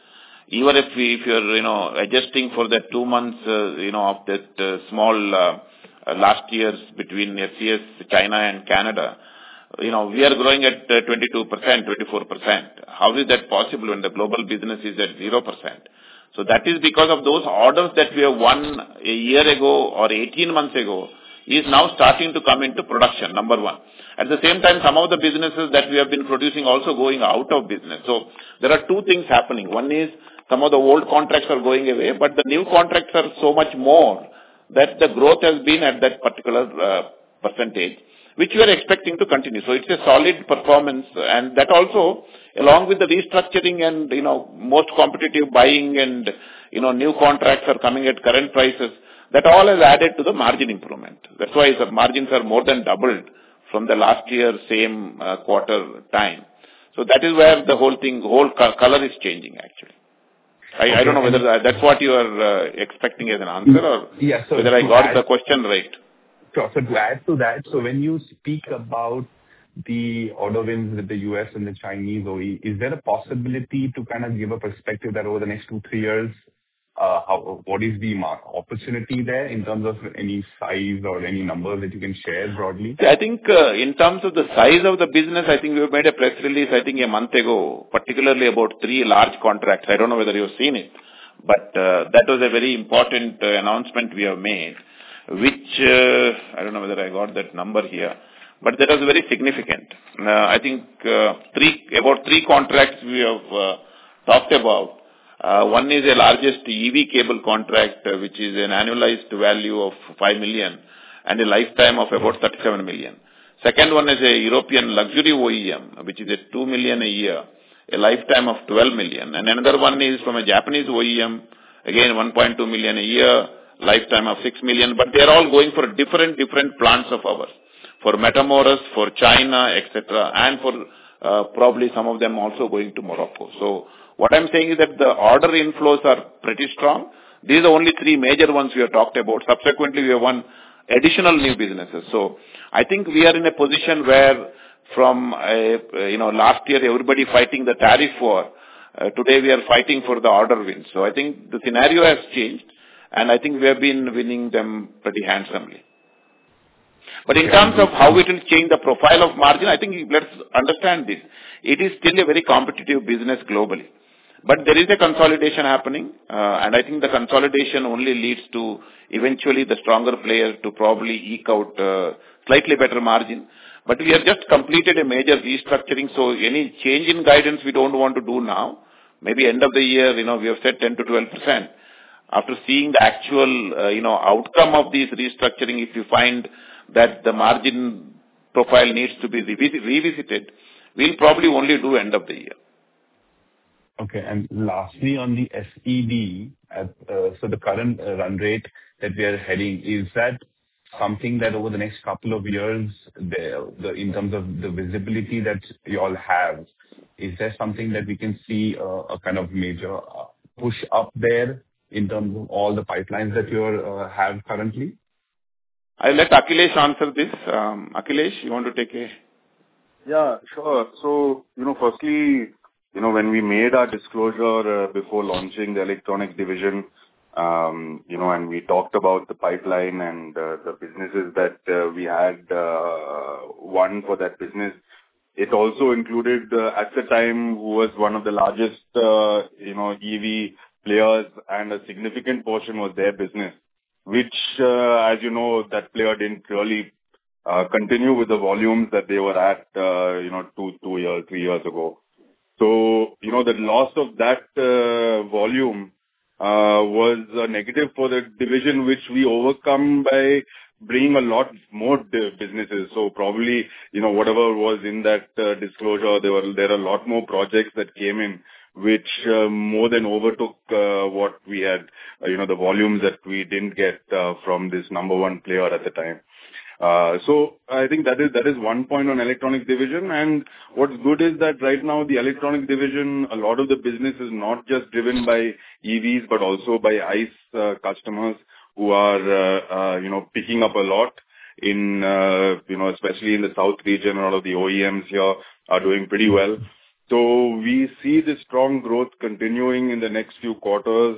even if we, if you're, you know, adjusting for the two months, uh, you know, of that uh, small uh, uh, last year's between S C S, China and Canada, you know, we are growing at uh, twenty-two percent, twenty-four percent. How is that possible when the global business is at zero percent? So that is because of those orders that we have won a year ago or eighteen months ago is now starting to come into production, number one. At the same time, some of the businesses that we have been producing also going out of business. So there are two things happening. One is some of the old contracts are going away, but the new contracts are so much more that the growth has been at that particular uh, percentage, which we are expecting to continue. So it's a solid performance, and that also, along with the restructuring and, you know, most competitive buying and, you know, new contracts are coming at current prices, that all has added to the margin improvement. That's why the margins are more than doubled from the last year same uh, quarter time. So that is where the whole thing, whole co- color is changing actually. I, okay. I don't know whether that, that's what you are uh, expecting as an answer, or yeah, so whether I got add, the question right. Sure. So to add to that, so when you speak about the order wins with the U S and the Chinese O E, is there a possibility to kind of give a perspective that over the next two, three years, uh, how, what is the market opportunity there in terms of any size or any numbers that you can share broadly? I think uh, in terms of the size of the business, I think we have made a press release, I think a month ago, particularly about three large contracts. I don't know whether you've seen it, but uh, that was a very important uh, announcement we have made, which, uh, I don't know whether I got that number here, but that was very significant. Uh, I think uh, three, about three contracts we have uh, talked about. Uh, one is the largest E V cable contract, uh, which is an annualized value of five million and a lifetime of about thirty-seven million. Second one is a European luxury O E M, which is a two million a year, a lifetime of twelve million. And another one is from a Japanese O E M, again one point two million a year, lifetime of six million. But they are all going for different, different plants of ours, for Matamoros, for China, et cetera, and for uh, probably some of them also going to Morocco. So what I'm saying is that the order inflows are pretty strong. These are the only three major ones we have talked about. Subsequently, we have won additional new businesses. So I think we are in a position where from, a, you know, last year everybody fighting the tariff war, uh, today we are fighting for the order wins. So I think the scenario has changed, and I think we have been winning them pretty handsomely. But in terms of how it will change the profile of margin, I think let's understand this. It is still a very competitive business globally. But there is a consolidation happening, uh, and I think the consolidation only leads to eventually the stronger players to probably eke out uh, slightly better margin. But we have just completed a major restructuring, so any change in guidance we don't want to do now. Maybe end of the year, you know, we have said ten to twelve percent. After seeing the actual, uh, you know, outcome of this restructuring, if you find that the margin profile needs to be revis- revisited, we'll probably only do end of the year. Okay. And lastly, on the S E D, uh, so the current uh, run rate that we are heading, is that something that over the next couple of years, the, the in terms of the visibility that you all have, is there something that we can see uh, a kind of major uh, push up there in terms of all the pipelines that you uh, have currently? I'll let Akhilesh answer this. Um, Akhilesh, you want to take a... Yeah, sure. So, you know, firstly, you know, when we made our disclosure uh, before launching the electronics division, um, you know, and we talked about the pipeline and uh, the businesses that uh, we had uh, won for that business, it also included, uh, at the time, who was one of the largest, uh, you know, E V players, and a significant portion was their business, which, uh, as you know, that player didn't really uh, continue with the volumes that they were at, uh, you know, two, two years, three years ago. So, you know, the loss of that uh, volume uh, was a negative for the division, which we overcome by bringing a lot more businesses. So probably, you know, whatever was in that uh, disclosure, there were there are a lot more projects that came in, which uh, more than overtook uh, what we had, uh, you know, the volumes that we didn't get uh, from this number one player at the time. Uh, so I think that is that is one point on electronic division. And what's good is that right now the electronic division, a lot of the business is not just driven by E Vs, but also by ICE uh, customers who are, uh, uh, you know, picking up a lot in, uh, you know, especially in the South region. A lot of the O E Ms here are doing pretty well. So we see this strong growth continuing in the next few quarters.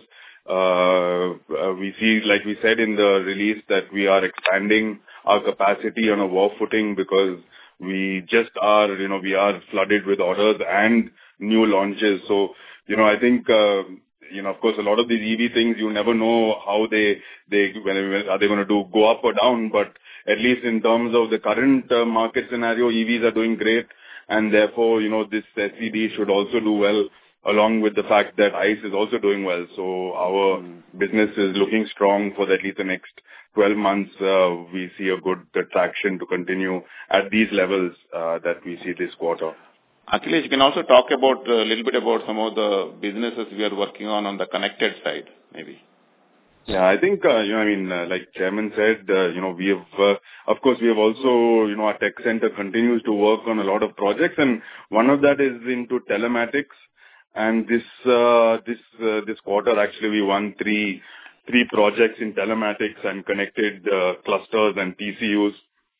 Uh, uh, we see, like we said in the release, that we are expanding our capacity on a war footing because we just are, you know, we are flooded with orders and new launches. So, you know, I think, uh, you know, of course, a lot of these E V things, you never know how they, they, when, when are they going to do, go up or down, but at least in terms of the current uh, market scenario, E Vs are doing great, and therefore, you know, this S C D should also do well, along with the fact that ICE is also doing well. So our mm. business is looking strong for at least the next twelve months. Uh, we see a good traction to continue at these levels uh, that we see this quarter. Akhilesh, you can also talk about a little bit about some of the businesses we are working on on the connected side, maybe. Yeah, I think, uh, you know, I mean, uh, like Chairman said, uh, you know, we have, uh, of course, we have also, you know, our tech center continues to work on a lot of projects, and one of that is into telematics. And this, uh, this, uh, this quarter, actually, we won three, three projects in telematics and connected uh, clusters and T C Us.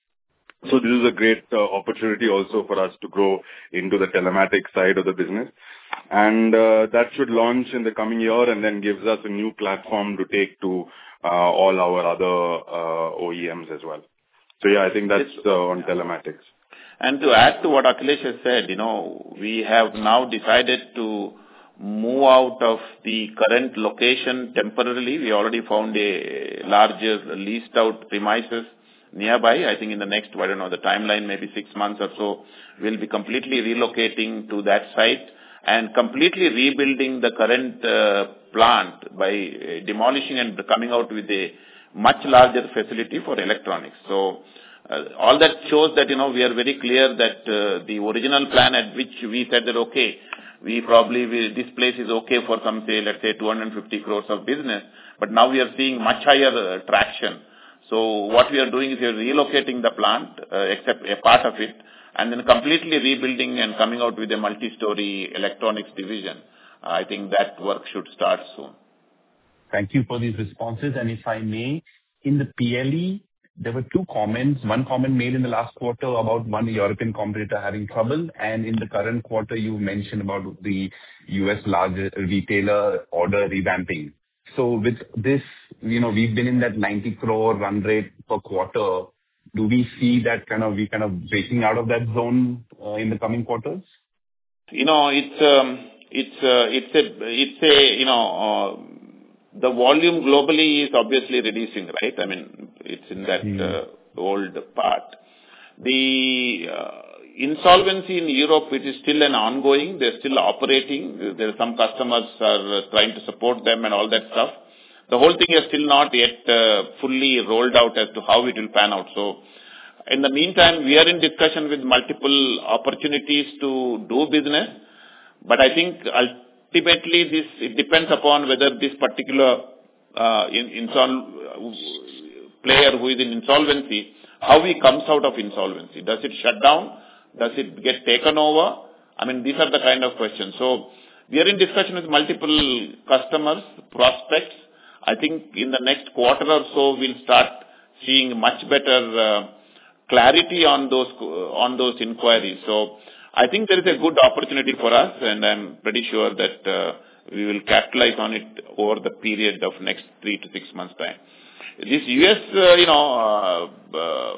So this is a great uh, opportunity also for us to grow into the telematics side of the business. And uh, that should launch in the coming year and then gives us a new platform to take to uh, all our other uh, O E Ms as well. So yeah, I think that's uh, on telematics. And to add to what Akhilesh has said, you know, we have now decided to move out of the current location temporarily. We already found a larger leased out premises nearby. I think in the next, I don't know, the timeline, maybe six months or so, we'll be completely relocating to that site and completely rebuilding the current uh, plant by uh, demolishing and coming out with a much larger facility for electronics. So uh, all that shows that, you know, we are very clear that uh, the original plan at which we said that, okay, we probably, will, this place is okay for some, say, let's say two hundred fifty crores of business, but now we are seeing much higher uh, traction. So what we are doing is we are relocating the plant, uh, except a part of it, and then completely rebuilding and coming out with a multi-story electronics division. Uh, I think that work should start soon. Thank you for these responses. And if I may, in the P L E, there were two comments. One comment made in the last quarter about one European competitor having trouble, and in the current quarter, you mentioned about the U S large retailer order revamping. So with this, you know, we've been in that ninety crore run rate per quarter. Do we see that kind of, we kind of breaking out of that zone uh, in the coming quarters? You know, it's, um, it's, uh, it's a, it's a, you know, uh, the volume globally is obviously reducing, right? I mean, it's in that mm. uh, old part. The uh, insolvency in Europe, it is still an ongoing. They're still operating. There are some customers are trying to support them and all that stuff. The whole thing is still not yet uh, fully rolled out as to how it will pan out. So, in the meantime, we are in discussion with multiple opportunities to do business. But I think ultimately this, it depends upon whether this particular uh, in, insol- player who is in insolvency, how he comes out of insolvency. Does it shut down? Does it get taken over? I mean, these are the kind of questions. So, we are in discussion with multiple customers, prospects. I think in the next quarter or so, we'll start seeing much better uh, clarity on those on those inquiries. So, I think there is a good opportunity for us, and I'm pretty sure that uh, we will capitalize on it over the period of next three to six months' time. This U S, uh, you know, uh, uh,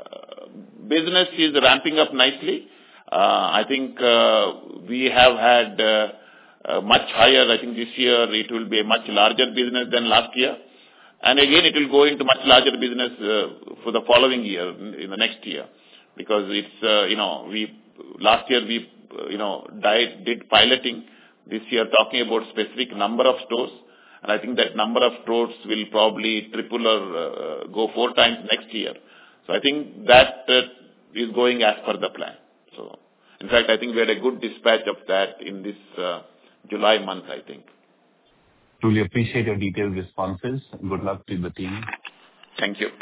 business is ramping up nicely. Uh, I think uh, we have had uh, uh, much higher. I think this year it will be a much larger business than last year. And again, it will go into much larger business uh, for the following year, in the next year. Because it's, uh, you know, we, last year we, uh, you know, died, did piloting. This year talking about specific number of stores. And I think that number of stores will probably triple or uh, go four times next year. So I think that uh, is going as per the plan. So, in fact, I think we had a good dispatch of that in this uh, July month, I think. Truly appreciate your detailed responses. Good luck to the team. Thank you.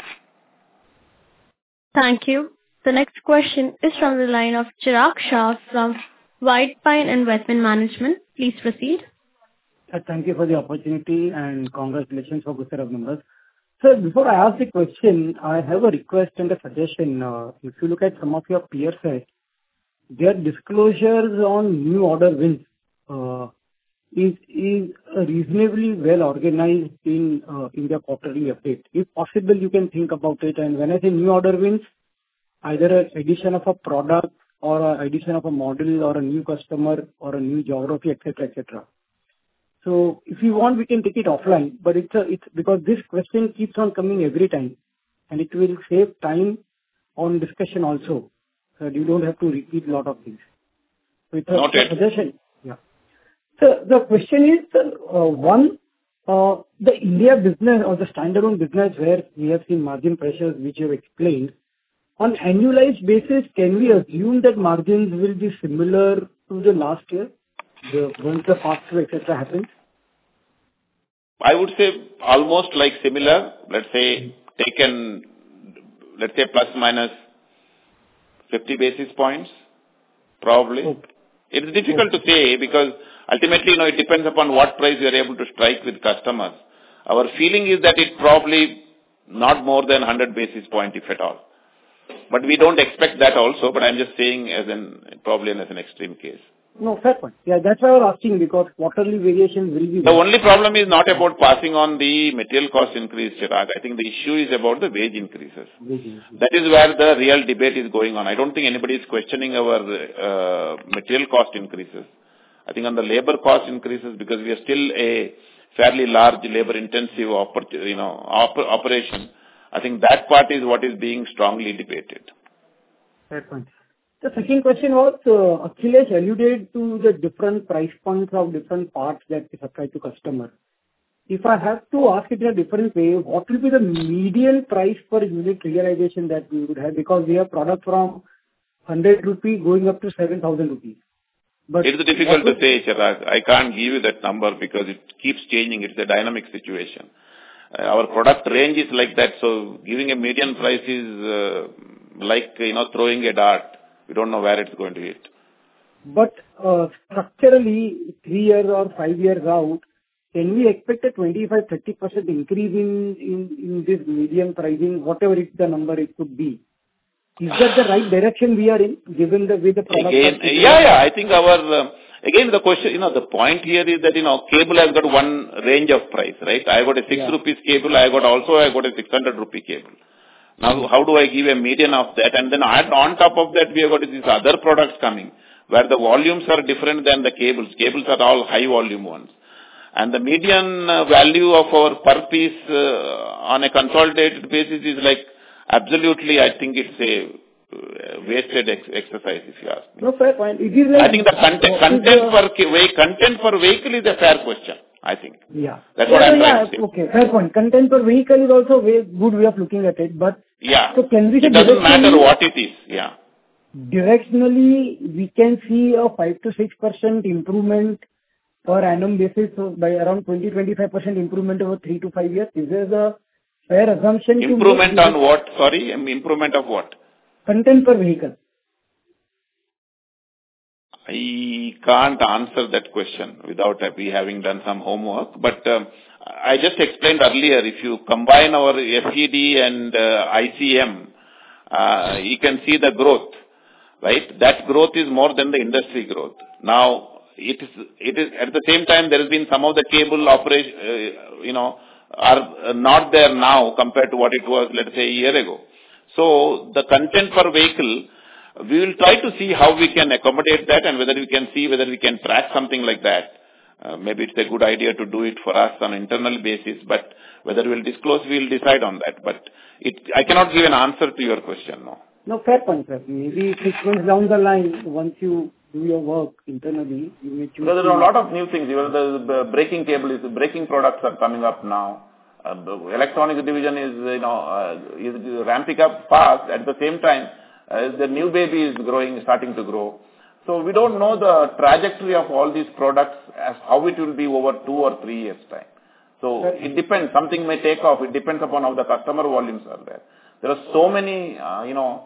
Thank you. The next question is from the line of Chirag Shah from White Pine Investment Management. Please proceed. Uh, thank you for the opportunity and congratulations for good set of numbers. So before I ask the question, I have a request and a suggestion. Uh, if you look at some of your peer set, their disclosures on new order wins uh, is is reasonably well organized in uh, in their quarterly update. If possible, you can think about it. And when I say new order wins, either an addition of a product or an addition of a model or a new customer or a new geography, et cetera, et cetera. So if you want, we can take it offline, but it's a, it's because this question keeps on coming every time, and it will save time on discussion also. So you don't have to repeat a lot of things. So it's a Noted. suggestion. Yeah. So the question is, uh, one, uh, the India business or the standalone business where we have seen margin pressures, which you have explained, on annualized basis, can we assume that margins will be similar to the last year, the once the pass-through, et cetera, happens? I would say almost like similar, let's say taken, let's say plus minus fifty basis points, probably. Okay. It's difficult to say because ultimately, you know, it depends upon what price you are able to strike with customers. Our feeling is that it probably not more than one hundred basis point, if at all. But we don't expect that also, but I'm just saying as an, probably as an extreme case. No, fair point. Yeah, that's why I was asking, because quarterly variation will be... The only problem is not about passing on the material cost increase, Chirag. I think the issue is about the wage increases. Wages. That is where the real debate is going on. I don't think anybody is questioning our uh, material cost increases. I think on the labor cost increases, because we are still a fairly large labor-intensive oper- you know, op- operation, I think that part is what is being strongly debated. Fair point. The second question was, uh, Akhilesh alluded to the different price points of different parts that we supply to customer. If I have to ask it in a different way, what will be the median price per unit realization that we would have? Because we have product from one hundred rupees going up to seven thousand rupees. But it's difficult to say, Chirag. I can't give you that number because it keeps changing. It's a dynamic situation. Uh, our product range is like that, so giving a median price is uh, like, you know, throwing a dart. We don't know where it's going to hit. But uh, structurally, three years or five years out, can we expect a twenty-five to thirty percent increase in, in, in this median pricing, whatever it, the number it could be? Is that the right direction we are in, given the way the product... Again, yeah, yeah, I think our... Uh, again, the question, you know, the point here is that, you know, cable has got one range of price, right? I got a six yeah. rupees cable, I got also, I got a six hundred rupee cable. Now, how do I give a median of that? And then add on top of that, we have got these other products coming, where the volumes are different than the cables. Cables are all high volume ones. And the median uh, value of our per piece uh, on a consolidated basis is like, absolutely, I think it's a uh, wasted ex- exercise, if you ask me. No, fair point. It is like, I think the content, content, per, content per vehicle is a fair question, I think. Yeah. That's yeah, what I'm yeah, trying to say. Okay, fair point. Content per vehicle is also a good way of looking at it, but... Yeah. So can we say it doesn't matter what it is, yeah. Directionally, we can see a five to six percent improvement per annum basis, so by around twenty to twenty-five percent improvement over three to five years. Is there a fair assumption? Improvement to on what? Sorry, improvement of what? Content per vehicle. I can't answer that question without we having done some homework, but um, I just explained earlier, if you combine our F E D and uh, I C M, uh, you can see the growth, right? That growth is more than the industry growth. Now, it is, it is at the same time, there has been some of the cable operation, uh, you know, are not there now compared to what it was, let's say, a year ago. So, the content per vehicle, we will try to see how we can accommodate that and whether we can see whether we can track something like that. Uh, maybe it's a good idea to do it for us on an internal basis, but whether we'll disclose, we'll decide on that. But it, I cannot give an answer to your question, no. No, fair point, sir. Maybe six months down the line, once you do your work internally, you may choose... Well, there are a lot of new things. Even the, the braking cable, is, the braking products are coming up now. Uh, the electronics division is, you know, uh, is ramping up fast. At the same time, uh, the new baby is growing, starting to grow. So we don't know the trajectory of all these products as how it will be over two or three years' time. So sure. It depends. Something may take off. It depends upon how the customer volumes are there. There are so many, uh, you know,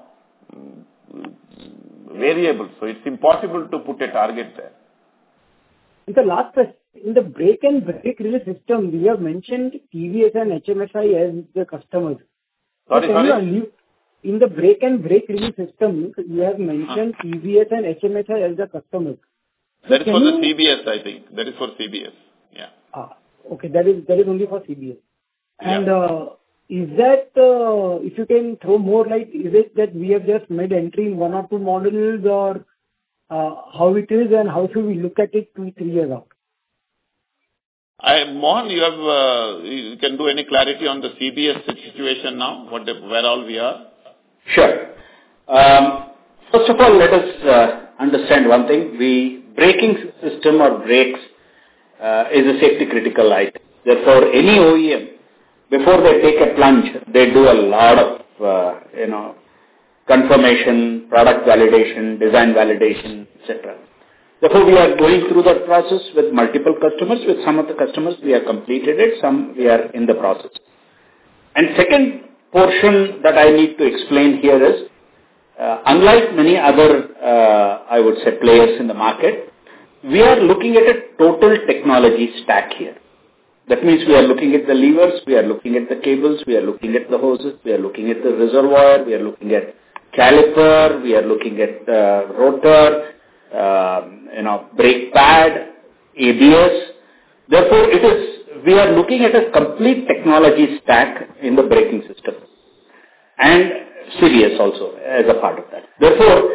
variables. So it's impossible to put a target there. And the last question, in the brake and brake release system, we have mentioned T V S and H M S I as the customers. Sorry, so sorry? Allude, in the brake and brake release systems, you have mentioned T V S and H M S I as the customers. So that is can for you, the C B S, I think. That is for C B S. Yeah. Ah, okay, that is that is only for C B S. And Yeah. uh, is that, uh, if you can throw more light, is it that we have just made entry in one or two models, or uh, how it is, and how should we look at it two, three years out? I, Mohan, you have, uh, you can do any clarity on the C B S situation now, what the, where all we are? Sure. Um, first of all, let us uh, understand one thing. The braking system or brakes uh, is a safety critical item. Therefore, any O E M, before they take a plunge, they do a lot of, uh, you know, confirmation, product validation, design validation, et cetera. Therefore, we are going through that process with multiple customers. With some of the customers, we have completed it. Some we are in the process. And second portion that I need to explain here is, uh, unlike many other, uh, I would say, players in the market, we are looking at a total technology stack here. That means we are looking at the levers, we are looking at the cables, we are looking at the hoses, we are looking at the reservoir, we are looking at caliper, we are looking at uh, rotor, uh, you know, brake pad, A B S. Therefore, it is, we are looking at a complete technology stack in the braking system. And C D S also as a part of that. Therefore,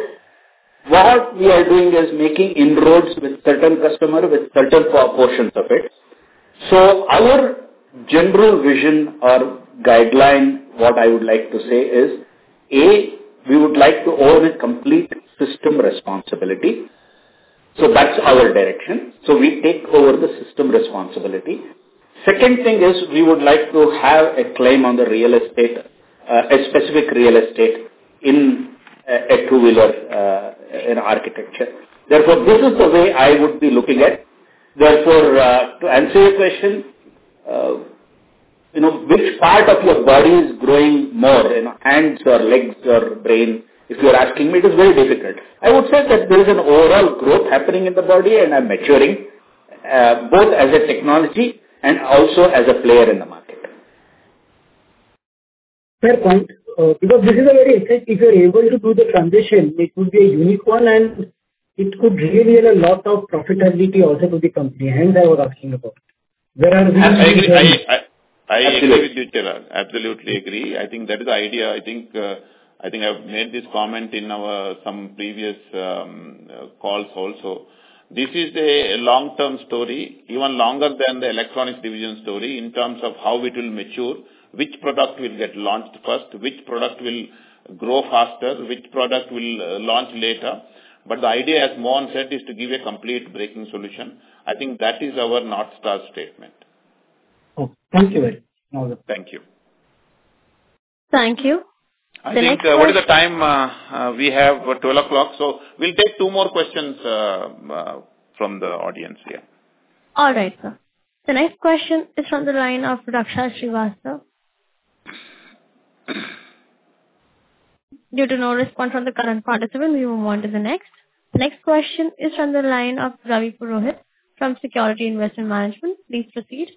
what we are doing is making inroads with certain customer, with certain portions of it. So our general vision or guideline, what I would like to say is, A, we would like to own a complete system responsibility. So that's our direction. So we take over the system responsibility. Second thing is, we would like to have a claim on the real estate, uh, a specific real estate in a, a two-wheeler uh, in architecture. Therefore, this is the way I would be looking at. Therefore, uh, to answer your question, uh, you know, which part of your body is growing more, you know, hands or legs or brain, if you are asking me, it is very difficult. I would say that there is an overall growth happening in the body, and I'm maturing, uh, both as a technology and also as a player in the market. Fair point. Uh, because this is a very, if you're able to do the transition, it would be a unique one, and it could really add a lot of profitability also to the company. Hence, I was asking about it. Where are we? I agree, I, I, I agree with you, Chirag. Absolutely agree. I think that is the idea. I think uh, I think I've made this comment in our some previous um, uh, calls also. This is a long-term story, even longer than the electronics division story, in terms of how it will mature, which product will get launched first, which product will grow faster, which product will uh, launch later. But the idea, as Mohan said, is to give a complete braking solution. I think that is our North Star statement. Oh, thank you very much. Thank you. Thank you. I The think, next uh, what is question- the time? Uh, uh, we have uh, twelve o'clock, so we'll take two more questions uh, uh, from the audience here. All right, sir. The next question is from the line of Raksha Srivastava. Due to no response from the current participant, we move on to the next. The next question is from the line of Ravi Purohit from Security Investment Management. Please proceed.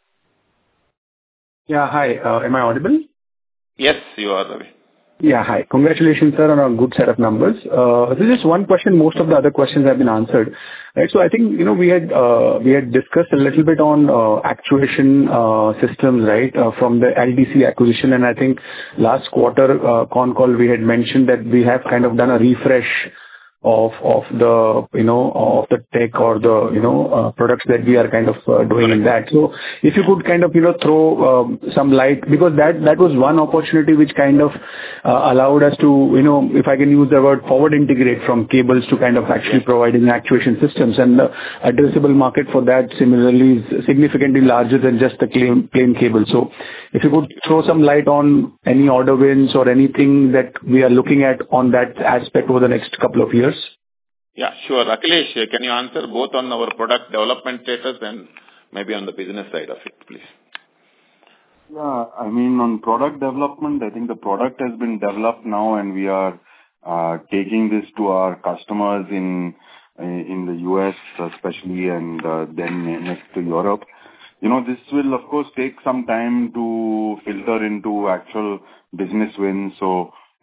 Yeah, hi. Uh, am I audible? Yes, you are, Ravi. Yeah, hi. Congratulations, sir, on a good set of numbers. Uh, This is just one question. Most of the other questions have been answered. Right. So I think, you know, we had uh, we had discussed a little bit on uh, actuation uh, systems, right, uh, from the L D C acquisition. And I think last quarter uh, con call, we had mentioned that we have kind of done a refresh of of the, you know, of the tech or the, you know, uh, products that we are kind of uh, doing in that. So if you could kind of, you know, throw um, some light, because that that was one opportunity which kind of uh, allowed us to, you know, if I can use the word, forward integrate from cables to kind of actually providing actuation systems. And the addressable market for that similarly is significantly larger than just the plain, plain cable. So if you could throw some light on any order wins or anything that we are looking at on that aspect over the next couple of years. Yeah, sure. Akhilesh, can you answer both on our product development status and maybe on the business side of it, please? Yeah, I mean, on product development, I think the product has been developed now, and we are uh, taking this to our customers in in the U S especially, and uh, then next to Europe. You know, this will, of course, take some time to filter into actual business wins. So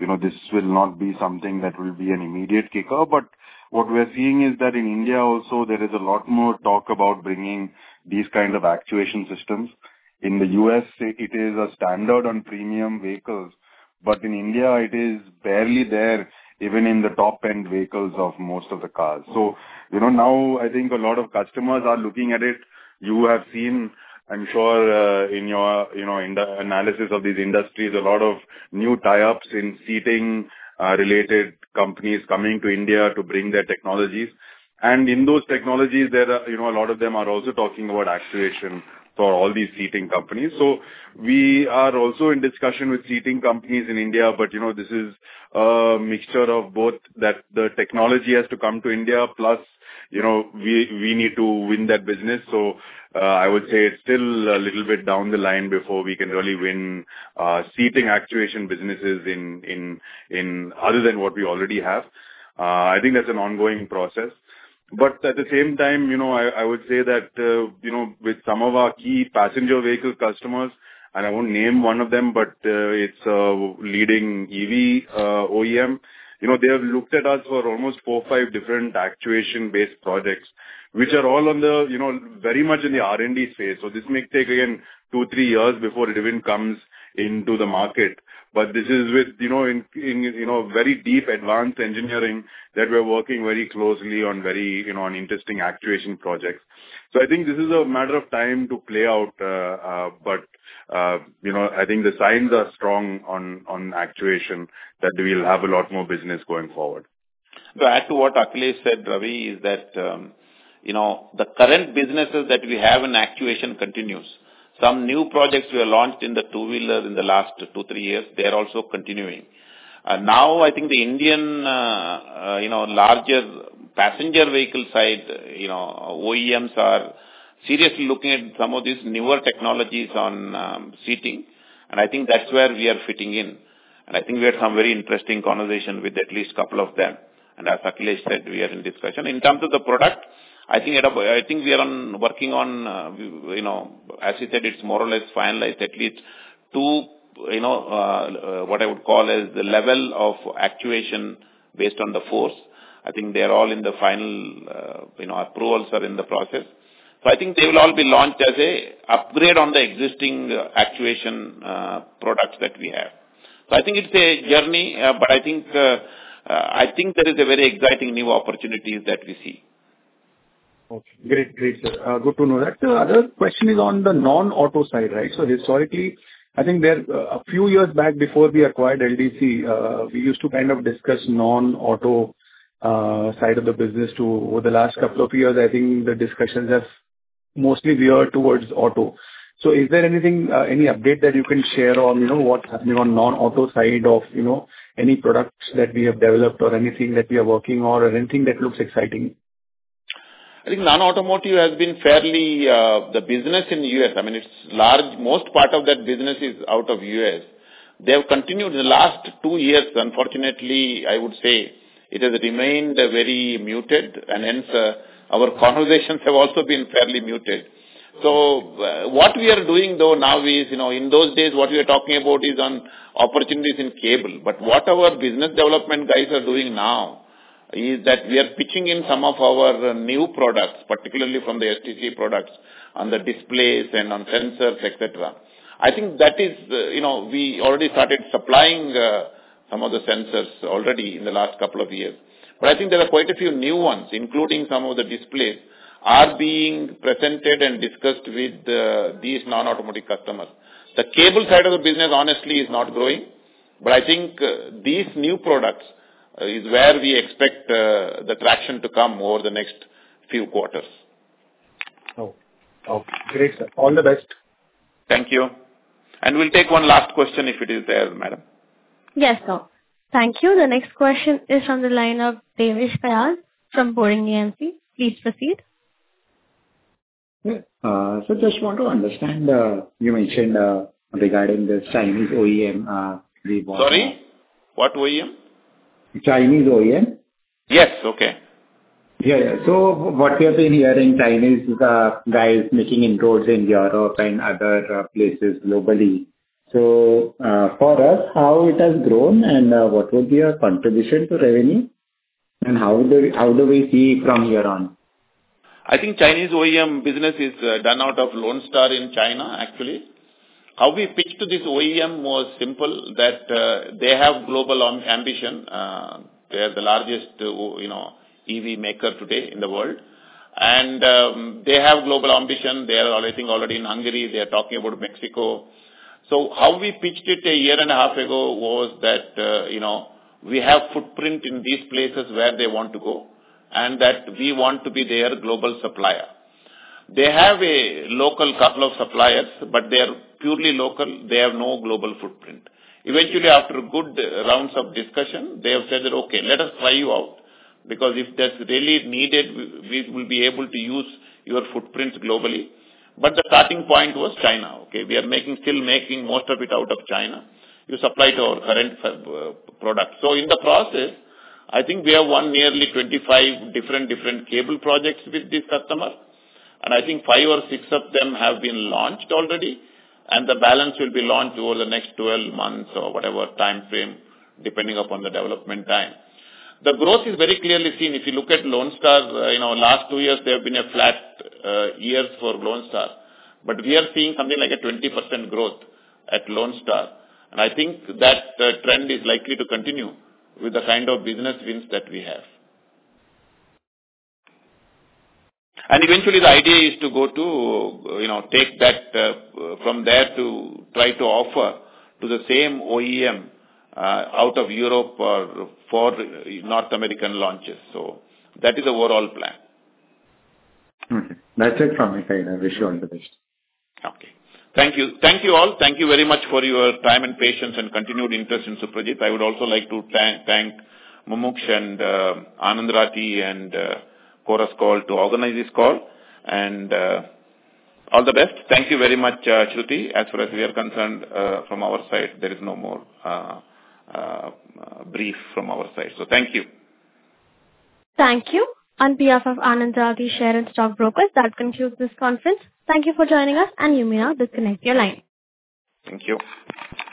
you know, this will not be something that will be an immediate kicker. But what we're seeing is that in India also, there is a lot more talk about bringing these kind of actuation systems. In the U S, it is a standard on premium vehicles, but in India, it is barely there, even in the top-end vehicles of most of the cars. So, you know, now I think a lot of customers are looking at it. You have seen, I'm sure, uh, in your, you know, in the analysis of these industries, a lot of new tie-ups in seating uh, related companies coming to India to bring their technologies. And in those technologies, there are, you know, a lot of them are also talking about actuation for all these seating companies. So we are also in discussion with seating companies in India, but, you know, this is a mixture of both, that the technology has to come to India, plus, you know, we, we need to win that business. So uh, I would say it's still a little bit down the line before we can really win uh, seating actuation businesses in, in, in other than what we already have. Uh, I think that's an ongoing process. But at the same time, you know, I, I would say that, uh, you know, with some of our key passenger vehicle customers, and I won't name one of them, but uh, it's a leading E V uh, O E M, you know, they have looked at us for almost four or five different actuation-based projects, which are all on the, you know, very much in the R and D phase. So this may take, again, two, three years before it even comes into the market. But this is with, you know, in, in, you know, very deep advanced engineering that we're working very closely on very, you know, on interesting actuation projects. So I think this is a matter of time to play out, uh, uh, but, uh, you know, I think the signs are strong on, on actuation that we'll have a lot more business going forward. To add to what Akhilesh said, Ravi, is that, um, you know, the current businesses that we have in actuation continues. Some new projects were launched in the two-wheeler in the last two, three years. They are also continuing. Uh, now, I think the Indian, uh, uh, you know, larger passenger vehicle side, you know, O E Ms are seriously looking at some of these newer technologies on um, seating. And I think that's where we are fitting in. And I think we had some very interesting conversation with at least a couple of them. And as Akhilesh said, we are in discussion. In terms of the product, I think it, I think we are on working on, uh, you know, as he said, it's more or less finalized at least two, you know, uh, uh, what I would call as the level of actuation based on the force. I think they are all in the final, uh, you know, approvals are in the process. So I think they will all be launched as a upgrade on the existing uh, actuation uh, products that we have. So I think it's a journey, uh, but I think uh, uh, I think there is a very exciting new opportunities that we see. Okay. Great, great, sir. Uh, good to know that. The other question is on the non-auto side, right? So historically, I think there, uh, a few years back before we acquired L D C, uh, we used to kind of discuss non-auto uh, side of the business too. Over the last couple of years, I think the discussions have mostly veered towards auto. So is there anything, uh, any update that you can share on, you know, what's happening on non-auto side of, you know, any products that we have developed or anything that we are working on or anything that looks exciting? I think non-automotive has been fairly, uh, the business in U S, I mean, it's large, most part of that business is out of U S. They have continued in the last two years, unfortunately, I would say, it has remained uh, very muted, and hence uh, our conversations have also been fairly muted. So uh, what we are doing though now is, you know, in those days what we are talking about is on opportunities in cable. But what our business development guys are doing now is that we are pitching in some of our uh, new products, particularly from the S T C products, on the displays and on sensors, et cetera. I think that is, uh, you know, we already started supplying uh, some of the sensors already in the last couple of years. But I think there are quite a few new ones, including some of the displays, are being presented and discussed with uh, these non-automotive customers. The cable side of the business, honestly, is not growing. But I think uh, these new products uh, is where we expect uh, the traction to come over the next few quarters. Oh, okay. Great, sir. All the best. Thank you. And we'll take one last question if it is there, madam. Yes, sir. Thank you. The next question is from the line of Devesh Kayal from Boring A M C. Please proceed. Yeah. Uh, so just want to understand, uh, you mentioned uh, regarding this Chinese O E M. Uh, we want, Sorry? What O E M? Chinese O E M? Yes, okay. Yeah, yeah. So what we have been hearing, Chinese uh, guys making inroads in Europe and other uh, places globally. So uh, for us, how it has grown and uh, what would be our contribution to revenue, and how do we, how do we see from here on? I think Chinese O E M business is uh, done out of Lone Star in China, actually. How we pitched to this O E M was simple, that uh, they have global am- ambition. Uh, they are the largest, uh, you know, E V maker today in the world. And um, they have global ambition. They are, I think, already in Hungary. They are talking about Mexico. So how we pitched it a year and a half ago was that, uh, you know, we have footprint in these places where they want to go, and that we want to be their global supplier. They have a local couple of suppliers, but they are purely local. They have no global footprint. Eventually, after good rounds of discussion, they have said that, okay, let us try you out, because if that's really needed, we will be able to use your footprints globally. But the starting point was China. Okay, we are making, still making most of it out of China. You supply to our current uh, product. So in the process, I think we have won nearly twenty-five different, different cable projects with this customer. And I think five or six of them have been launched already. And the balance will be launched over the next twelve months or whatever time frame, depending upon the development time. The growth is very clearly seen. If you look at Lone Star, uh, you know, last two years they have been a flat uh, years for Lone Star. But we are seeing something like a twenty percent growth at Lone Star. And I think that uh, trend is likely to continue with the kind of business wins that we have. And eventually the idea is to go to, you know, take that uh, from there to try to offer to the same O E M uh, out of Europe or for North American launches. So that is the overall plan. Okay. That's it from my side. I wish you all the best. Okay. Thank you. Thank you all. Thank you very much for your time and patience and continued interest in Suprajit. I would also like to thank, thank Mumuksh and uh, Anand Rathi and uh, Chorus Call to organize this call. And uh, all the best. Thank you very much, uh, Shruti. As far as we are concerned, uh, from our side, there is no more uh, uh, uh, brief from our side. So thank you. Thank you. On behalf of Anand Rathi Share and Stock Brokers, that concludes this conference. Thank you for joining us, and you may now disconnect your line. Thank you.